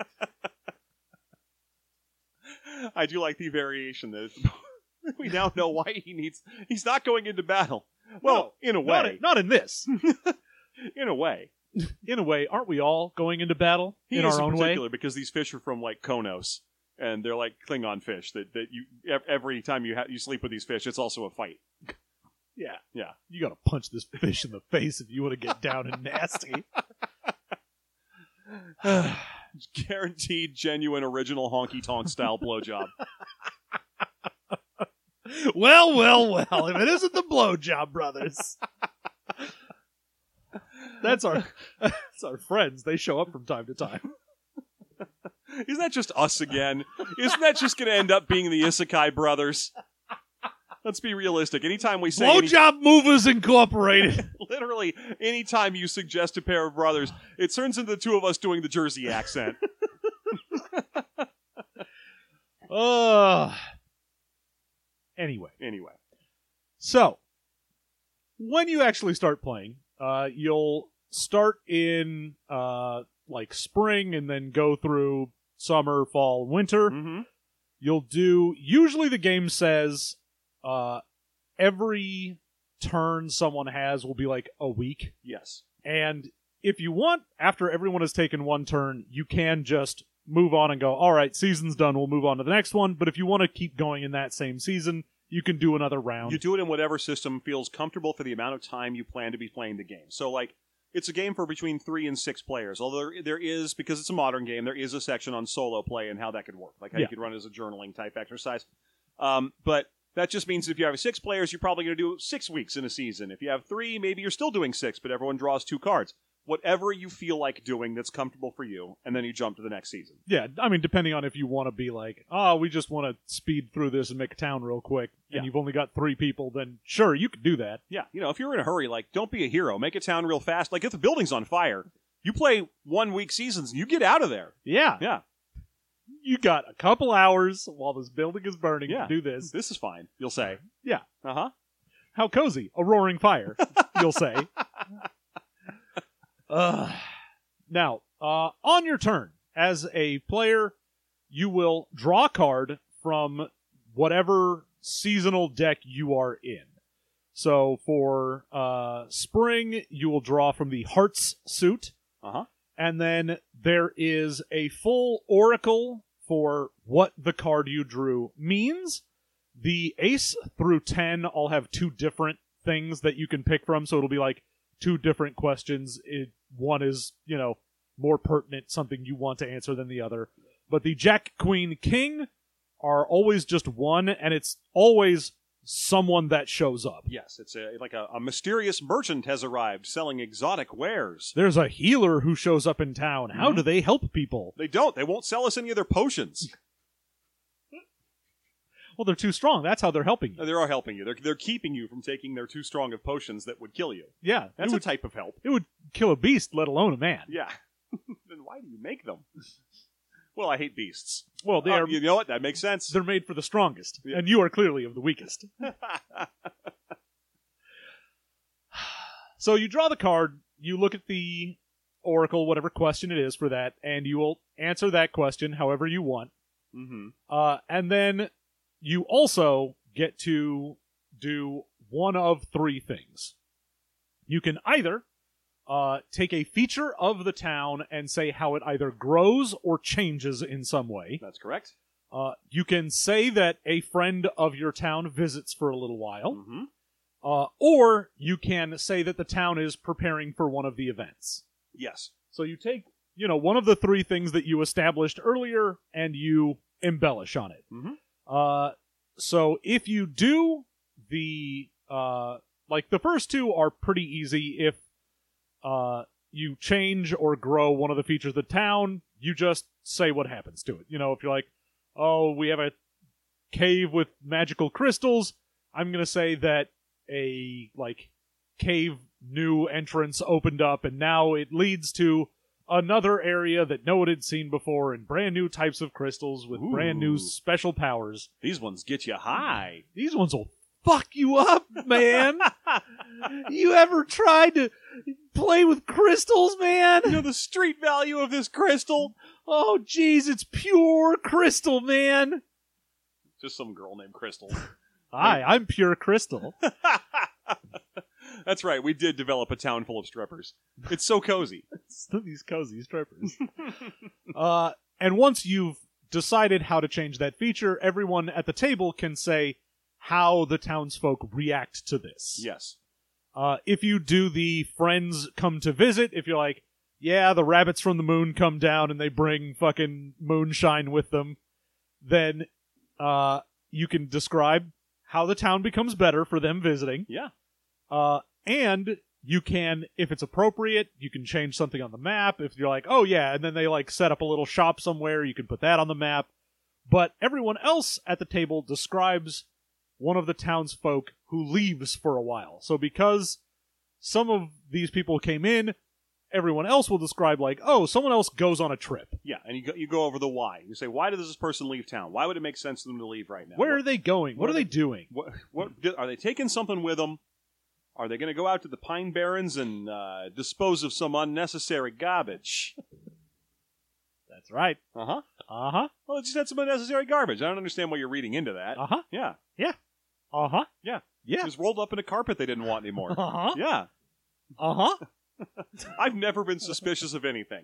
[SPEAKER 2] I do like the variation that we now know why he needs. He's not going into battle. Well, in a
[SPEAKER 3] Not
[SPEAKER 2] way,
[SPEAKER 3] in, not in this.
[SPEAKER 2] in a way,
[SPEAKER 3] In a way, aren't we all going into battle
[SPEAKER 2] he
[SPEAKER 3] in
[SPEAKER 2] is
[SPEAKER 3] our
[SPEAKER 2] in
[SPEAKER 3] own way?
[SPEAKER 2] particular because these fish are from like Konos, and they're like Klingon fish. That that you ev- every time you ha- you sleep with these fish, it's also a fight.
[SPEAKER 3] Yeah.
[SPEAKER 2] Yeah.
[SPEAKER 3] You gotta punch this fish in the face if you want to get down and nasty.
[SPEAKER 2] Guaranteed, genuine, original honky tonk style blowjob.
[SPEAKER 3] Well, well, well. If it isn't the Blowjob Brothers. That's our that's our friends. They show up from time to time.
[SPEAKER 2] Isn't that just us again? Isn't that just going to end up being the Isekai brothers? Let's be realistic. Anytime we say any-
[SPEAKER 3] Blowjob Movers Incorporated.
[SPEAKER 2] literally anytime you suggest a pair of brothers, it turns into the two of us doing the Jersey accent.
[SPEAKER 3] Uh anyway.
[SPEAKER 2] Anyway.
[SPEAKER 3] So, when you actually start playing, uh, you'll start in uh, like spring and then go through summer, fall, winter.
[SPEAKER 2] Mm-hmm.
[SPEAKER 3] You'll do, usually the game says uh, every turn someone has will be like a week.
[SPEAKER 2] Yes.
[SPEAKER 3] And if you want, after everyone has taken one turn, you can just move on and go, all right, season's done, we'll move on to the next one. But if you want to keep going in that same season, you can do another round.
[SPEAKER 2] You do it in whatever system feels comfortable for the amount of time you plan to be playing the game. So, like, it's a game for between three and six players. Although there, there is, because it's a modern game, there is a section on solo play and how that could work. Like how
[SPEAKER 3] Yeah.
[SPEAKER 2] you could run as a journaling type exercise. Um, but that just means if you have six players, you're probably going to do six weeks in a season. If you have three, maybe you're still doing six, but everyone draws two cards. Whatever you feel like doing that's comfortable for you, and then you jump to the next season.
[SPEAKER 3] Yeah, I mean, depending on if you want to be like, oh, we just want to speed through this and make a town real quick, and
[SPEAKER 2] Yeah.
[SPEAKER 3] you've only got three people, then sure, you could do that.
[SPEAKER 2] Yeah, you know, if you're in a hurry, like, don't be a hero. Make a town real fast. Like, if the building's on fire, you play one-week seasons, and you get out of there.
[SPEAKER 3] Yeah.
[SPEAKER 2] Yeah,
[SPEAKER 3] You got a couple hours while this building is burning
[SPEAKER 2] Yeah.
[SPEAKER 3] to do this.
[SPEAKER 2] this is fine, you'll say.
[SPEAKER 3] Yeah.
[SPEAKER 2] Uh-huh.
[SPEAKER 3] How cozy. A roaring fire, you'll say. Uh, now, uh, on your turn, as a player, you will draw a card from whatever seasonal deck you are in. So for uh, spring, you will draw from the Hearts suit,
[SPEAKER 2] Uh-huh.
[SPEAKER 3] and then there is a full oracle for what the card you drew means. The ace through ten all have two different things that you can pick from, so it'll be like two different questions. It, one is, you know, more pertinent, something you want to answer than the other. But the Jack, Queen, King are always just one, and it's always someone that shows up.
[SPEAKER 2] Yes, it's a, like a, a mysterious merchant has arrived selling exotic wares.
[SPEAKER 3] There's a healer who shows up in town. How
[SPEAKER 2] Mhm.
[SPEAKER 3] do they help people?
[SPEAKER 2] They don't. They won't sell us any of their potions.
[SPEAKER 3] Well, they're too strong. That's how they're helping you.
[SPEAKER 2] No, they're all helping you. They're, they're keeping you from taking their too strong of potions that would kill you.
[SPEAKER 3] Yeah,
[SPEAKER 2] That's
[SPEAKER 3] it
[SPEAKER 2] a
[SPEAKER 3] would,
[SPEAKER 2] type of help.
[SPEAKER 3] it would kill a beast, let alone a man.
[SPEAKER 2] Yeah. Then why do you make them? Well, I hate beasts.
[SPEAKER 3] Well, they
[SPEAKER 2] Oh,
[SPEAKER 3] are
[SPEAKER 2] you know what? That makes sense.
[SPEAKER 3] they're made for the strongest,
[SPEAKER 2] Yeah.
[SPEAKER 3] and you are clearly of the weakest. So you draw the card, you look at the oracle, whatever question it is for that, and you will answer that question however you want.
[SPEAKER 2] Mm-hmm.
[SPEAKER 3] Uh, and then you also get to do one of three things. You can either uh, take a feature of the town and say how it either grows or changes in some way.
[SPEAKER 2] That's correct.
[SPEAKER 3] Uh, you can say that a friend of your town visits for a little while.
[SPEAKER 2] Mm-hmm.
[SPEAKER 3] Uh, or you can say that the town is preparing for one of the events.
[SPEAKER 2] Yes.
[SPEAKER 3] So you take, you know, one of the three things that you established earlier and you embellish on it.
[SPEAKER 2] Mm-hmm.
[SPEAKER 3] Uh, so if you do the, uh, like the first two are pretty easy. If uh, you change or grow one of the features of the town, you just say what happens to it. You know, if you're like, oh, we have a cave with magical crystals, I'm going to say that a, like, cave new entrance opened up and now it leads to another area that no one had seen before and brand new types of crystals with
[SPEAKER 2] Ooh.
[SPEAKER 3] brand new special powers.
[SPEAKER 2] These ones get you high.
[SPEAKER 3] These ones will fuck you up, man. You ever tried to play with crystals, man?
[SPEAKER 2] You know the street value of this crystal?
[SPEAKER 3] Oh, jeez, it's pure crystal, man.
[SPEAKER 2] Just some girl named Crystal.
[SPEAKER 3] Hi, I'm pure crystal.
[SPEAKER 2] That's right, we did develop a town full of strippers. It's so cozy.
[SPEAKER 3] These cozy strippers. uh, and once you've decided how to change that feature, everyone at the table can say how the townsfolk react to this.
[SPEAKER 2] Yes.
[SPEAKER 3] Uh, if you do the friends come to visit, if you're like, yeah, the rabbits from the moon come down and they bring fucking moonshine with them, then uh, you can describe how the town becomes better for them visiting.
[SPEAKER 2] Yeah.
[SPEAKER 3] Uh, and you can, if it's appropriate, you can change something on the map. If you're like, oh yeah, and then they like set up a little shop somewhere, you can put that on the map. But everyone else at the table describes one of the townsfolk who leaves for a while. So because some of these people came in, everyone else will describe like, oh, someone else goes on a trip.
[SPEAKER 2] Yeah, and you go, you go over the why. You say, why does this person leave town? Why would it make sense for them to leave right now?
[SPEAKER 3] Where
[SPEAKER 2] what,
[SPEAKER 3] are they going? What, what are they, they doing?
[SPEAKER 2] What, what are they taking something with them? Are they going to go out to the Pine Barrens and uh, dispose of some unnecessary garbage?
[SPEAKER 3] That's right.
[SPEAKER 2] Uh-huh.
[SPEAKER 3] Uh-huh.
[SPEAKER 2] Well, it just had some unnecessary garbage. I don't understand why you're reading into that.
[SPEAKER 3] Uh-huh.
[SPEAKER 2] Yeah.
[SPEAKER 3] Yeah. Uh-huh.
[SPEAKER 2] Yeah.
[SPEAKER 3] Yeah.
[SPEAKER 2] It was rolled up in a carpet they didn't want anymore.
[SPEAKER 3] Uh-huh.
[SPEAKER 2] Yeah.
[SPEAKER 3] Uh-huh.
[SPEAKER 2] I've never been suspicious of anything.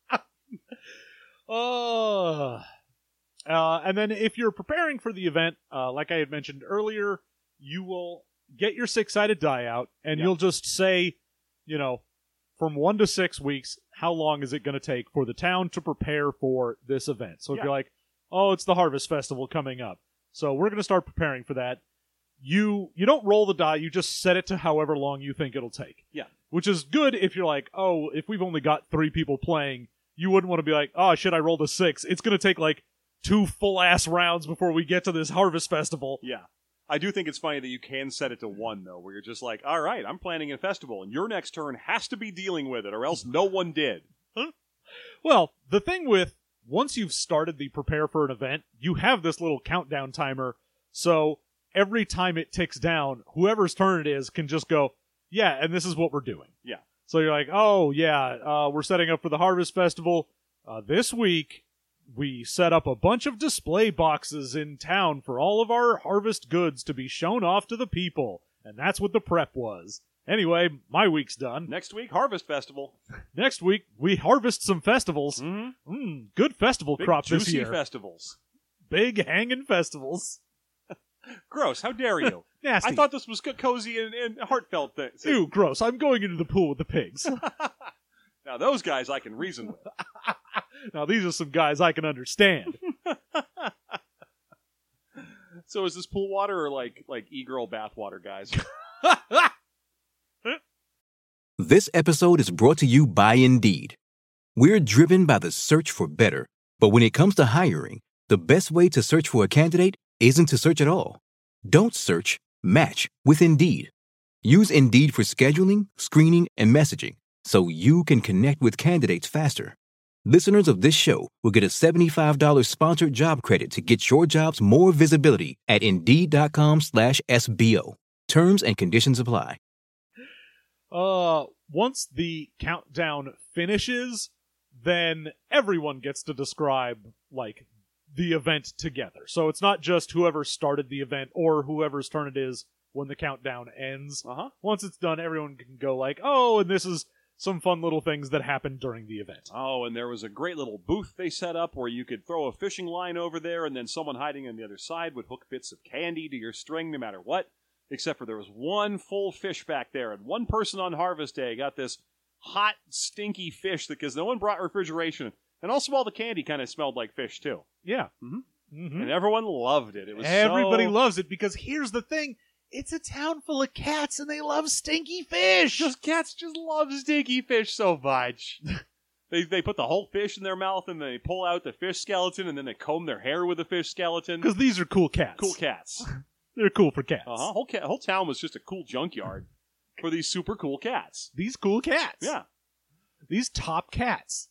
[SPEAKER 3] Oh. Uh, and then if you're preparing for the event, uh, like I had mentioned earlier, you will get your six-sided die out, and
[SPEAKER 2] yeah.
[SPEAKER 3] you'll just say, you know, from one to six weeks, how long is it going to take for the town to prepare for this event? So if
[SPEAKER 2] yeah.
[SPEAKER 3] you're like, oh, it's the Harvest Festival coming up, so we're going to start preparing for that, you you don't roll the die, you just set it to however long you think it'll take.
[SPEAKER 2] Yeah.
[SPEAKER 3] Which is good if you're like, oh, if we've only got three people playing, you wouldn't want to be like, oh, shit, I rolled a six. It's going to take, like, two full-ass rounds before we get to this Harvest Festival.
[SPEAKER 2] Yeah. I do think it's funny that you can set it to one, though, where you're just like, all right, I'm planning a festival, and your next turn has to be dealing with it, or else no one did.
[SPEAKER 3] Huh? Well, the thing with, once you've started the prepare for an event, you have this little countdown timer, so every time it ticks down, whoever's turn it is can just go, yeah, and this is what we're doing.
[SPEAKER 2] Yeah.
[SPEAKER 3] So you're like, oh, yeah, uh, we're setting up for the Harvest Festival. Uh, this week, we set up a bunch of display boxes in town for all of our harvest goods to be shown off to the people. And that's what the prep was. Anyway, my week's done.
[SPEAKER 2] Next week, Harvest Festival.
[SPEAKER 3] Next week, we harvest some festivals.
[SPEAKER 2] Mm-hmm.
[SPEAKER 3] Mm, good festival
[SPEAKER 2] Big,
[SPEAKER 3] crop this
[SPEAKER 2] juicy
[SPEAKER 3] year.
[SPEAKER 2] festivals.
[SPEAKER 3] Big hanging festivals.
[SPEAKER 2] Gross, how dare you?
[SPEAKER 3] Nasty.
[SPEAKER 2] I thought this was good, cozy and, and heartfelt things.
[SPEAKER 3] Ew, gross. I'm going into the pool with the pigs.
[SPEAKER 2] Now, those guys I can reason with.
[SPEAKER 3] Now, these are some guys I can understand.
[SPEAKER 2] So is this pool water or like like e-girl bathwater, guys?
[SPEAKER 1] This episode is brought to you by Indeed. We're driven by the search for better, but when it comes to hiring, the best way to search for a candidate isn't to search at all. Don't search, match with Indeed. Use Indeed for scheduling, screening, and messaging so you can connect with candidates faster. Listeners of this show will get a seventy-five dollars sponsored job credit to get your jobs more visibility at Indeed.com slash SBO. Terms and conditions apply.
[SPEAKER 3] Uh, once the countdown finishes, then everyone gets to describe, like, the event together. So it's not just whoever started the event or whoever's turn it is when the countdown ends.
[SPEAKER 2] Uh-huh.
[SPEAKER 3] Once it's done, everyone can go like, oh, and this is some fun little things that happened during the event.
[SPEAKER 2] Oh, and there was a great little booth they set up where you could throw a fishing line over there, and then someone hiding on the other side would hook bits of candy to your string no matter what. Except for there was one full fish back there, and one person on Harvest Day got this hot, stinky fish because no one brought refrigeration. And also all the candy kind of smelled like fish, too.
[SPEAKER 3] Yeah.
[SPEAKER 2] Mm-hmm.
[SPEAKER 3] Mm-hmm.
[SPEAKER 2] And everyone loved it. It was
[SPEAKER 3] Everybody
[SPEAKER 2] so...
[SPEAKER 3] loves it because here's the thing. It's a town full of cats, and they love stinky fish.
[SPEAKER 2] Just cats just love stinky fish so much. they they put the whole fish in their mouth, and they pull out the fish skeleton, and then they comb their hair with the fish skeleton.
[SPEAKER 3] Because these are cool cats.
[SPEAKER 2] Cool cats.
[SPEAKER 3] They're cool for cats.
[SPEAKER 2] Uh-huh. Whole, cat, whole town was just a cool junkyard for these super cool cats.
[SPEAKER 3] These cool cats.
[SPEAKER 2] Yeah.
[SPEAKER 3] These top cats.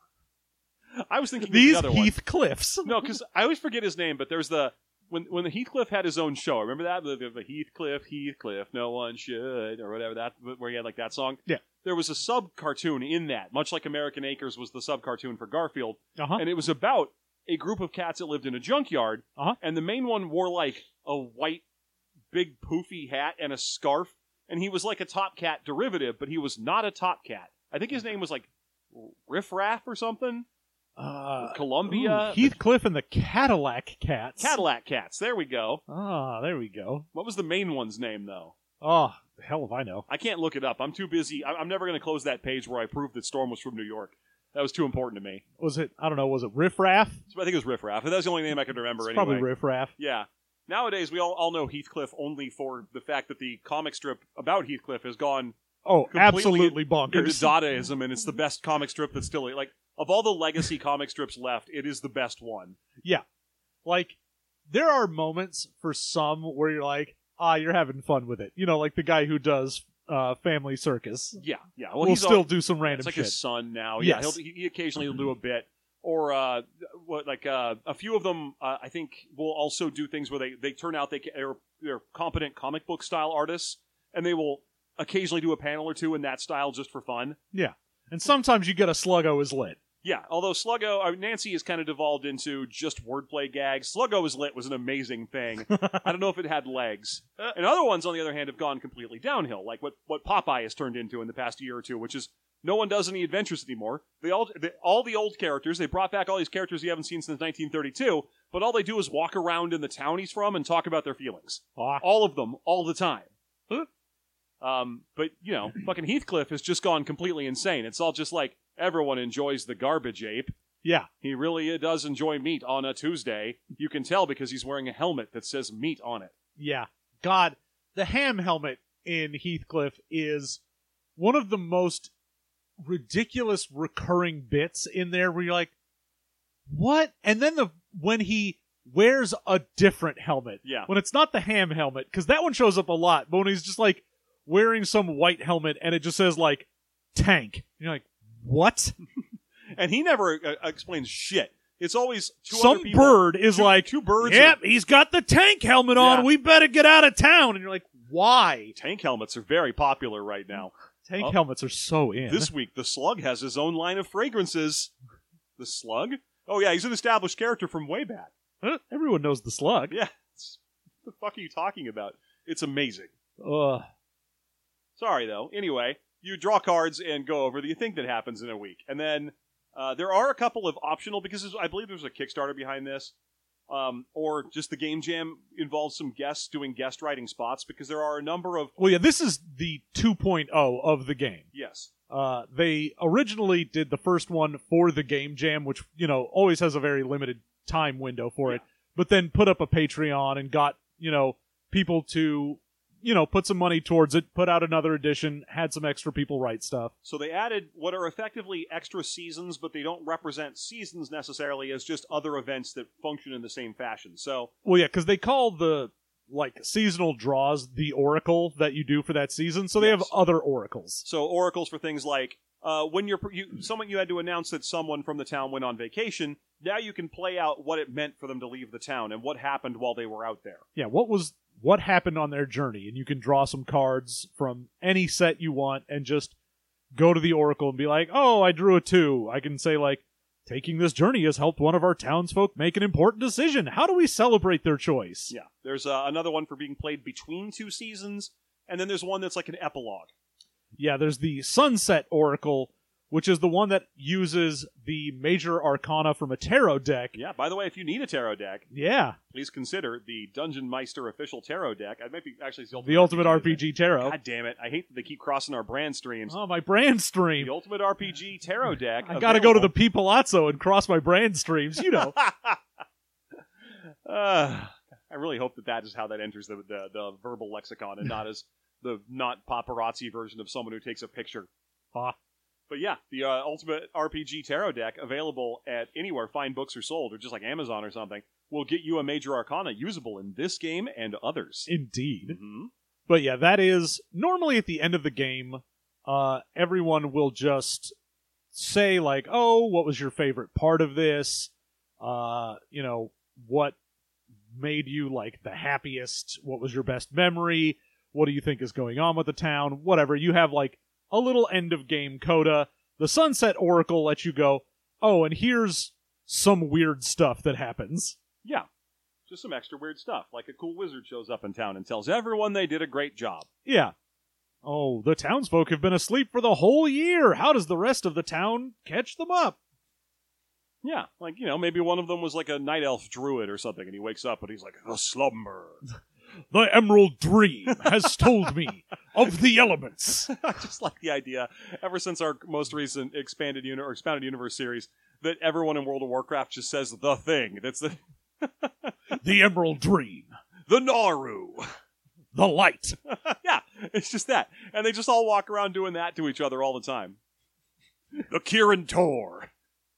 [SPEAKER 2] I was thinking
[SPEAKER 3] These
[SPEAKER 2] of the other
[SPEAKER 3] Heathcliffs.
[SPEAKER 2] one. No, because I always forget his name, but there's the... When when the Heathcliff had his own show, remember that? The, the Heathcliff, Heathcliff, no one should, or whatever, that where he had like that song?
[SPEAKER 3] Yeah.
[SPEAKER 2] There was a sub-cartoon in that, much like American Acres was the sub-cartoon for Garfield.
[SPEAKER 3] Uh-huh.
[SPEAKER 2] And it was about a group of cats that lived in a junkyard,
[SPEAKER 3] uh-huh.
[SPEAKER 2] and the main one wore like a white, big poofy hat and a scarf, and he was like a Top Cat derivative, but he was not a Top Cat. I think his name was like Riff Raff or something.
[SPEAKER 3] Uh,
[SPEAKER 2] Columbia.
[SPEAKER 3] Ooh, Heathcliff and the Cadillac Cats.
[SPEAKER 2] Cadillac Cats. There we go.
[SPEAKER 3] Ah, there we go.
[SPEAKER 2] What was the main one's name, though?
[SPEAKER 3] Oh, hell if I know.
[SPEAKER 2] I can't look it up. I'm too busy. I- I'm never going to close that page where I proved that Storm was from New York. That was too important to me.
[SPEAKER 3] Was it, I don't know, was it Riff Raff?
[SPEAKER 2] So I think it was Riff Raff. That's the only name I could remember
[SPEAKER 3] It's
[SPEAKER 2] anyway.
[SPEAKER 3] probably Riff Raff.
[SPEAKER 2] Yeah. Nowadays, we all, all know Heathcliff only for the fact that the comic strip about Heathcliff has gone
[SPEAKER 3] Oh,
[SPEAKER 2] completely
[SPEAKER 3] absolutely
[SPEAKER 2] into
[SPEAKER 3] bonkers.
[SPEAKER 2] Dadaism, and it's the best comic strip that's still... like. Of all the legacy comic strips left, it is the best one.
[SPEAKER 3] Yeah. Like, there are moments for some where you're like, ah, you're having fun with it. You know, like the guy who does uh, Family Circus.
[SPEAKER 2] Yeah, yeah. Well,
[SPEAKER 3] We'll
[SPEAKER 2] he's
[SPEAKER 3] still
[SPEAKER 2] all,
[SPEAKER 3] do some random
[SPEAKER 2] it's like
[SPEAKER 3] shit.
[SPEAKER 2] his son now.
[SPEAKER 3] Yes.
[SPEAKER 2] Yeah, he'll, he, he occasionally will do a bit. Or, uh, what, like, uh, a few of them, uh, I think, will also do things where they, they turn out they, they're, they're competent comic book style artists, and they will occasionally do a panel or two in that style just for fun.
[SPEAKER 3] Yeah. And sometimes you get a Sluggo is lit.
[SPEAKER 2] Yeah, although Sluggo, uh, Nancy has kind of devolved into just wordplay gags. Sluggo is Lit was an amazing thing. I don't know if it had legs. And other ones, on the other hand, have gone completely downhill, like what, what Popeye has turned into in the past year or two, which is no one does any adventures anymore. They all, they, all the old characters, they brought back all these characters you haven't seen since nineteen thirty-two, but all they do is walk around in the town he's from and talk about their feelings.
[SPEAKER 3] Ah.
[SPEAKER 2] All of them, all the time. Um, but, you know, fucking Heathcliff has just gone completely insane. It's all just like, everyone enjoys the garbage ape.
[SPEAKER 3] Yeah.
[SPEAKER 2] He really does enjoy meat on a Tuesday. You can tell because he's wearing a helmet that says meat on it.
[SPEAKER 3] Yeah. God, the ham helmet in Heathcliff is one of the most ridiculous recurring bits in there where you're like, what? And then the when he wears a different helmet.
[SPEAKER 2] Yeah.
[SPEAKER 3] When it's not the ham helmet, because that one shows up a lot, but when he's just like wearing some white helmet and it just says like tank. You're like, what?
[SPEAKER 2] And he never uh, explains shit. It's always two
[SPEAKER 3] Some
[SPEAKER 2] other people.
[SPEAKER 3] bird is
[SPEAKER 2] two,
[SPEAKER 3] like,
[SPEAKER 2] two birds.
[SPEAKER 3] yep,
[SPEAKER 2] are,
[SPEAKER 3] he's got the tank helmet on.
[SPEAKER 2] Yeah.
[SPEAKER 3] We better get out of town. And you're like, why?
[SPEAKER 2] Tank helmets are very popular right now.
[SPEAKER 3] Tank
[SPEAKER 2] Oh.
[SPEAKER 3] helmets are so in.
[SPEAKER 2] This week, the Slug has his own line of fragrances. The Slug? Oh yeah, he's an established character from way back.
[SPEAKER 3] Huh? Everyone knows the Slug.
[SPEAKER 2] Yeah. It's, what the fuck are you talking about? It's amazing.
[SPEAKER 3] Ugh.
[SPEAKER 2] Sorry though. Anyway, you draw cards and go over the thing that happens in a week, and then. Uh, there are a couple of optional, because there's, I believe there's a Kickstarter behind this, um, or just the Game Jam involves some guests doing guest writing spots, because there are a number of...
[SPEAKER 3] Well, yeah, this is the two point oh of the game.
[SPEAKER 2] Yes.
[SPEAKER 3] Uh, they originally did the first one for the Game Jam, which, you know, always has a very limited time window for
[SPEAKER 2] Yeah.
[SPEAKER 3] it, but then put up a Patreon and got, you know, people to, you know, put some money towards it, put out another edition, had some extra people write stuff.
[SPEAKER 2] So they added what are effectively extra seasons, but they don't represent seasons necessarily as just other events that function in the same fashion. So...
[SPEAKER 3] Well, yeah, because they call the, like, seasonal draws the oracle that you do for that season, so they
[SPEAKER 2] Yes.
[SPEAKER 3] have other oracles.
[SPEAKER 2] So oracles for things like uh, when you're you, someone you had to announce that someone from the town went on vacation. Now you can play out what it meant for them to leave the town and what happened while they were out there.
[SPEAKER 3] Yeah, what was what happened on their journey, and you can draw some cards from any set you want and just go to the Oracle and be like, "Oh, I drew a two." I can say like, "Taking this journey has helped one of our townsfolk make an important decision. How do we celebrate their choice?"
[SPEAKER 2] Yeah, there's uh, another one for being played between two seasons, and then there's one that's like an epilogue.
[SPEAKER 3] Yeah, there's the Sunset Oracle, which is the one that uses the major arcana from a tarot deck.
[SPEAKER 2] Yeah, by the way, if you need a tarot deck,
[SPEAKER 3] Yeah,
[SPEAKER 2] please consider the Dungeon Meister official tarot deck. I might be actually it's the Ultimate,
[SPEAKER 3] the Ultimate
[SPEAKER 2] R
[SPEAKER 3] R
[SPEAKER 2] P
[SPEAKER 3] P
[SPEAKER 2] G.
[SPEAKER 3] G Tarot.
[SPEAKER 2] God damn it! I hate that they keep crossing our brand streams.
[SPEAKER 3] Oh, my brand stream.
[SPEAKER 2] The Ultimate R P G Tarot deck.
[SPEAKER 3] I gotta go to the
[SPEAKER 2] available.
[SPEAKER 3] Peopalazzo and cross my brand streams, you know.
[SPEAKER 2] uh, I really hope that that is how that enters the the, the verbal lexicon and not as the not paparazzi version of someone who takes a picture.
[SPEAKER 3] Ah.
[SPEAKER 2] But yeah, the uh, Ultimate R P G Tarot deck, available at anywhere fine books are sold, or just like Amazon or something, will get you a major arcana usable in this game and others.
[SPEAKER 3] Indeed.
[SPEAKER 2] Mm-hmm.
[SPEAKER 3] But yeah, that is normally at the end of the game, uh, everyone will just say like, "Oh, what was your favorite part of this? Uh, you know, what made you like the happiest? What was your best memory? What do you think is going on with the town? Whatever." You have like a little end of game coda. The Sunset Oracle lets you go, "Oh, and here's some weird stuff that happens."
[SPEAKER 2] Yeah. Just some extra weird stuff, like a cool wizard shows up in town and tells everyone they did a great job.
[SPEAKER 3] Yeah. "Oh, the townsfolk have been asleep for the whole year. How does the rest of the town catch them up?"
[SPEAKER 2] Yeah, like, you know, maybe one of them was like a night elf druid or something, and he wakes up and he's like, "The slumber."
[SPEAKER 3] "The Emerald Dream has told me of the elements."
[SPEAKER 2] I just like the idea, ever since our most recent expanded uni- or expounded universe series, that everyone in World of Warcraft just says the thing. That's the
[SPEAKER 3] "The Emerald Dream.
[SPEAKER 2] the Naru.
[SPEAKER 3] The light."
[SPEAKER 2] Yeah, it's just that. And they just all walk around doing that to each other all the time. The Kirin Tor.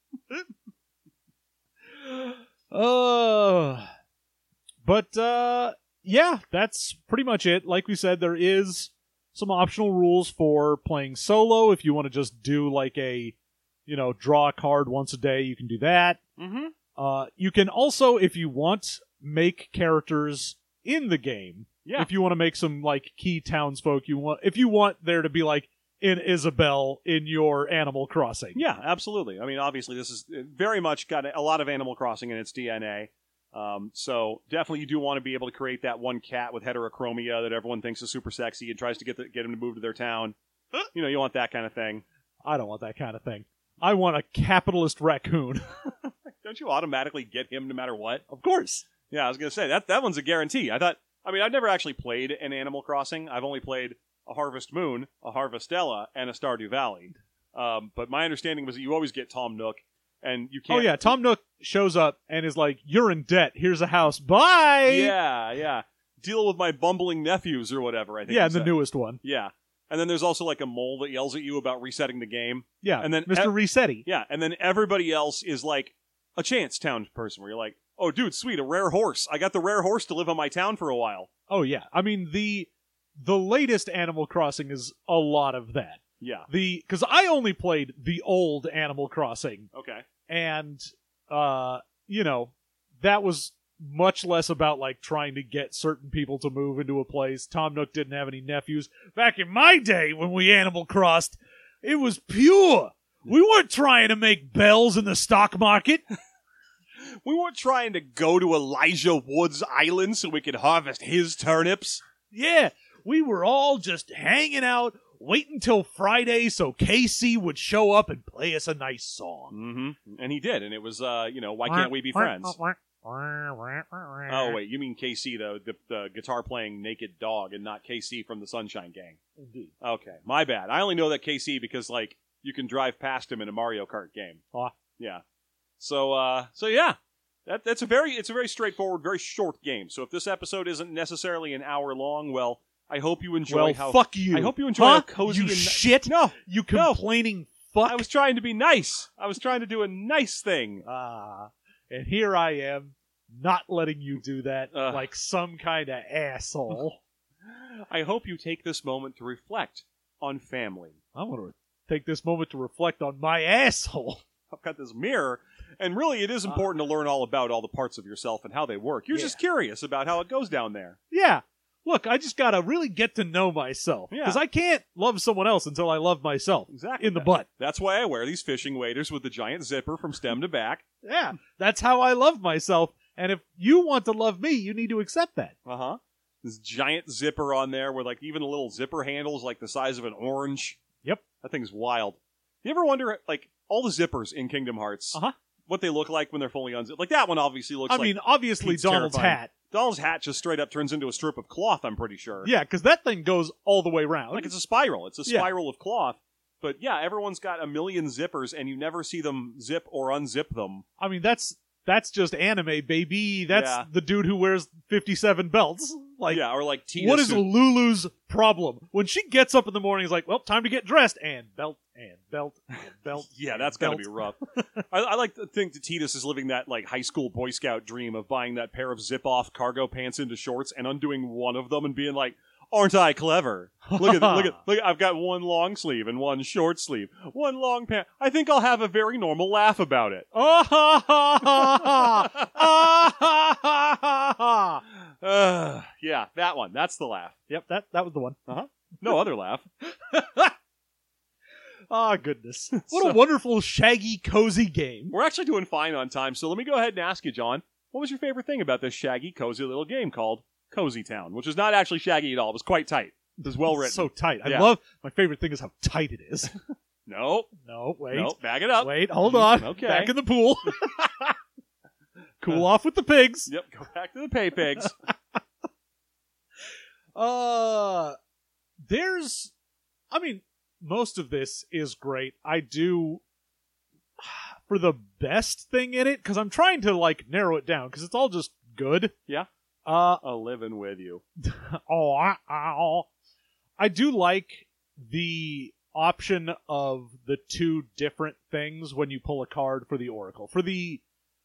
[SPEAKER 3] Uh, but, uh, yeah, that's pretty much it. Like we said, there is some optional rules for playing solo. If you want to just do like a, you know, draw a card once a day, you can do that.
[SPEAKER 2] Mm-hmm.
[SPEAKER 3] Uh, you can also, if you want, make characters in the game.
[SPEAKER 2] Yeah.
[SPEAKER 3] If you want to make some like key townsfolk, you want if you want there to be like an Isabelle in your Animal Crossing.
[SPEAKER 2] Yeah, absolutely. I mean, obviously, this is very much got a lot of Animal Crossing in its D N A. Um, so definitely, you do want to be able to create that one cat with heterochromia that everyone thinks is super sexy and tries to get the, get him to move to their town. You know, you want that kind of thing.
[SPEAKER 3] I don't want that kind of thing. I want a capitalist raccoon.
[SPEAKER 2] Don't you automatically get him no matter what?
[SPEAKER 3] Of course.
[SPEAKER 2] Yeah, I was gonna say that that one's a guarantee. I thought. I mean, I've never actually played an Animal Crossing. I've only played a Harvest Moon, a Harvestella, and a Stardew Valley. Um, but my understanding was that you always get Tom Nook, and you can't.
[SPEAKER 3] Oh yeah, Tom Nook shows up and is like, "You're in debt. Here's a house. Bye."
[SPEAKER 2] Yeah, yeah. Deal with my bumbling nephews or whatever. I think.
[SPEAKER 3] Yeah,
[SPEAKER 2] he
[SPEAKER 3] the
[SPEAKER 2] said.
[SPEAKER 3] newest one.
[SPEAKER 2] Yeah, and then there's also like a mole that yells at you about resetting the game.
[SPEAKER 3] Yeah,
[SPEAKER 2] And then
[SPEAKER 3] Mister
[SPEAKER 2] e-
[SPEAKER 3] Resetti.
[SPEAKER 2] Yeah, and then everybody else is like a chance town person where you're like, "Oh, dude, sweet, a rare horse. I got the rare horse to live on my town for a while."
[SPEAKER 3] Oh yeah, I mean the the latest Animal Crossing is a lot of that.
[SPEAKER 2] Yeah.
[SPEAKER 3] The because I only played the old Animal Crossing,
[SPEAKER 2] Okay.
[SPEAKER 3] and uh, you know, that was much less about like trying to get certain people to move into a place. Tom Nook didn't have any nephews. Back in my day when we Animal Crossed, it was pure. We weren't trying to make bells in the stock market.
[SPEAKER 2] We weren't trying to go to Elijah Wood's island so we could harvest his turnips.
[SPEAKER 3] Yeah, we were all just hanging out, waiting till Friday so K C would show up and play us a nice song.
[SPEAKER 2] Mm-hmm. And he did, and it was, uh, you know, why can't we be friends? Oh, wait, you mean K C, though, the, the guitar-playing naked dog, and not K C from the Sunshine Gang.
[SPEAKER 3] Indeed.
[SPEAKER 2] Okay, my bad. I only know that K C because, like, you can drive past him in a Mario Kart game.
[SPEAKER 3] Ah.
[SPEAKER 2] Yeah. So, uh, so yeah. That, that's a very, it's a very straightforward, very short game. So if this episode isn't necessarily an hour long, well, I hope you enjoy
[SPEAKER 3] Well,
[SPEAKER 2] how...
[SPEAKER 3] fuck you.
[SPEAKER 2] I hope you enjoy
[SPEAKER 3] huh?
[SPEAKER 2] how cozy
[SPEAKER 3] You
[SPEAKER 2] and...
[SPEAKER 3] shit?
[SPEAKER 2] No,
[SPEAKER 3] You
[SPEAKER 2] No.
[SPEAKER 3] complaining fuck?
[SPEAKER 2] I was trying to be nice. I was trying to do a nice thing.
[SPEAKER 3] Ah, and here I am, not letting you do that
[SPEAKER 2] Ugh.
[SPEAKER 3] like some kind of asshole.
[SPEAKER 2] I hope you take this moment to reflect on family.
[SPEAKER 3] I want to take this moment to reflect on my asshole.
[SPEAKER 4] I've got this mirror. And really, it is important uh, to learn all about all the parts of yourself and how they work. You're yeah. just curious about how it goes down there.
[SPEAKER 3] Yeah. Look, I just got to really get to know myself. Because yeah. I can't love someone else until I love myself.
[SPEAKER 4] Exactly.
[SPEAKER 3] In the butt.
[SPEAKER 4] That's why I wear these fishing waders with the giant zipper from stem to back.
[SPEAKER 3] Yeah. That's how I love myself. And if you want to love me, you need to accept that.
[SPEAKER 4] Uh-huh. This giant zipper on there with, like, even the little zipper handles like the size of an orange.
[SPEAKER 3] Yep.
[SPEAKER 4] That thing's wild. You ever wonder, like, all the zippers in Kingdom Hearts,
[SPEAKER 3] uh-huh.
[SPEAKER 4] what they look like when they're fully unzipped? Like, that one obviously looks
[SPEAKER 3] I
[SPEAKER 4] like...
[SPEAKER 3] I mean, obviously
[SPEAKER 4] Pete's
[SPEAKER 3] Donald's
[SPEAKER 4] terrifying.
[SPEAKER 3] hat.
[SPEAKER 4] Donald's hat just straight up turns into a strip of cloth, I'm pretty sure.
[SPEAKER 3] Yeah, because that thing goes all the way around.
[SPEAKER 4] Like, it's a spiral. It's a
[SPEAKER 3] Yeah.
[SPEAKER 4] spiral of cloth. But, yeah, everyone's got a million zippers, and you never see them zip or unzip them.
[SPEAKER 3] I mean, that's... That's just anime, baby. That's
[SPEAKER 4] Yeah.
[SPEAKER 3] the dude who wears fifty-seven belts. Like,
[SPEAKER 4] yeah, or like Tina.
[SPEAKER 3] what is
[SPEAKER 4] Su-
[SPEAKER 3] Lulu's problem? When she gets up in the morning, it's like, well, time to get dressed. And belt, and belt, and belt.
[SPEAKER 4] Yeah,
[SPEAKER 3] and
[SPEAKER 4] that's
[SPEAKER 3] belt.
[SPEAKER 4] gotta be rough. I, I like to think that Titus is living that like high school Boy Scout dream of buying that pair of zip-off cargo pants into shorts and undoing one of them and being like, "Aren't I clever? Look at look at look! I've got one long sleeve and one short sleeve, one long pant. I think I'll have a very normal laugh about it."
[SPEAKER 3] Oh, ha, ha, ha, ha. Ah, ha, ha, ha, ha.
[SPEAKER 4] Uh, yeah, that one. That's the laugh.
[SPEAKER 3] Yep, that, that was the one.
[SPEAKER 4] Uh huh. No other laugh.
[SPEAKER 3] Ah, oh, goodness. What
[SPEAKER 4] So-
[SPEAKER 3] a wonderful, shaggy, cozy game.
[SPEAKER 4] We're actually doing fine on time, so let me go ahead and ask you, John. What was your favorite thing about this shaggy, cozy little game called Cozy Town? Which is not actually shaggy at all. It was quite tight. It was well written.
[SPEAKER 3] It's so tight. I
[SPEAKER 4] Yeah.
[SPEAKER 3] love, my favorite thing is how tight it is.
[SPEAKER 4] No.
[SPEAKER 3] No, wait.
[SPEAKER 4] No. Back it up.
[SPEAKER 3] Wait, hold on.
[SPEAKER 4] Okay.
[SPEAKER 3] Back in the pool. Cool off with the pigs.
[SPEAKER 4] Yep. Go back to the pay pigs.
[SPEAKER 3] Uh, there's, I mean, most of this is great. I do, for the best thing in it, because I'm trying to, like, narrow it down, because it's all just good.
[SPEAKER 4] Yeah.
[SPEAKER 3] Uh,
[SPEAKER 4] A living with you.
[SPEAKER 3] oh, I, I, I do like the option of the two different things when you pull a card for the Oracle. For the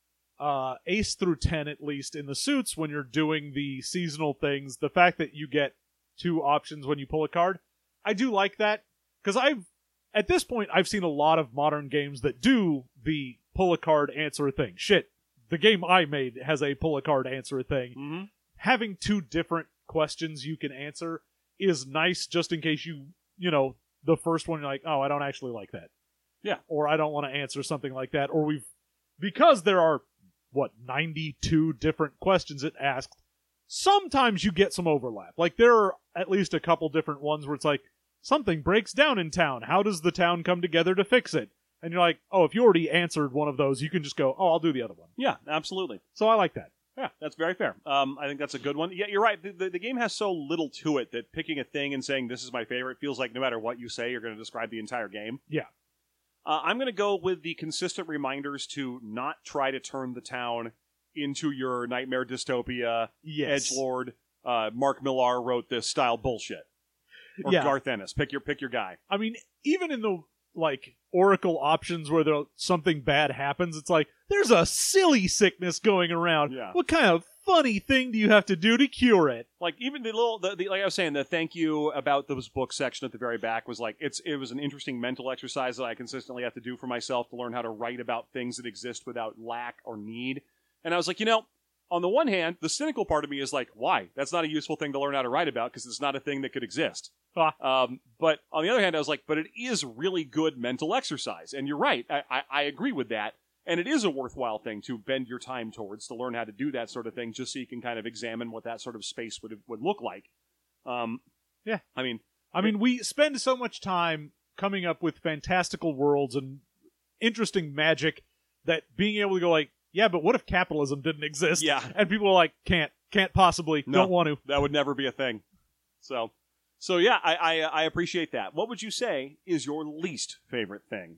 [SPEAKER 3] uh, Ace through ten, at least, in the suits, when you're doing the seasonal things, the fact that you get two options when you pull a card, I do like that. Because I've, at this point, I've seen a lot of modern games that do the pull a card, answer a thing. Shit, the game I made has a pull a card, answer a thing.
[SPEAKER 4] Mm-hmm.
[SPEAKER 3] Having two different questions you can answer is nice, just in case you, you know, the first one you're like, oh, I don't actually like that.
[SPEAKER 4] Yeah.
[SPEAKER 3] Or I don't want to answer something like that. Or we've, because there are, what, ninety-two different questions it asked, sometimes you get some overlap. Like, there are at least a couple different ones where it's like, something breaks down in town. How does the town come together to fix it? And you're like, oh, if you already answered one of those, you can just go, oh, I'll do the other one.
[SPEAKER 4] Yeah, absolutely.
[SPEAKER 3] So I like that.
[SPEAKER 4] Yeah, that's very fair. Um, I think that's a good one. Yeah, you're right. The, the, the game has so little to it that picking a thing and saying this is my favorite feels like no matter what you say, you're going to describe the entire game.
[SPEAKER 3] Yeah.
[SPEAKER 4] Uh, I'm going to go with the consistent reminders to not try to turn the town into your nightmare dystopia,
[SPEAKER 3] Yes.
[SPEAKER 4] edgelord, uh, Mark Millar wrote this style bullshit. Or
[SPEAKER 3] Yeah.
[SPEAKER 4] Garth Ennis. Pick your, pick your guy.
[SPEAKER 3] I mean, even in the, like, Oracle options where there, something bad happens, it's like, there's a silly sickness going around.
[SPEAKER 4] Yeah.
[SPEAKER 3] What kind of funny thing do you have to do to cure it?
[SPEAKER 4] Like even the little, the, the, like I was saying, the thank you about those books section at the very back was like it's it was an interesting mental exercise that I consistently have to do for myself to learn how to write about things that exist without lack or need. And I was like, you know, on the one hand, the cynical part of me is like, why? That's not a useful thing to learn how to write about because it's not a thing that could exist.
[SPEAKER 3] Ah.
[SPEAKER 4] Um, but on the other hand, I was like, but it is really good mental exercise, and you're right. I, I, I agree with that. And it is a worthwhile thing to bend your time towards, to learn how to do that sort of thing, just so you can kind of examine what that sort of space would would look like. Um,
[SPEAKER 3] Yeah.
[SPEAKER 4] I mean,
[SPEAKER 3] I mean, we spend so much time coming up with fantastical worlds and interesting magic that being able to go like, yeah, but what if capitalism didn't exist?
[SPEAKER 4] Yeah.
[SPEAKER 3] And people are like, can't, can't possibly,
[SPEAKER 4] No.
[SPEAKER 3] don't want to.
[SPEAKER 4] that would never be a thing. So, so yeah, I, I I appreciate that. What would you say is your least favorite thing?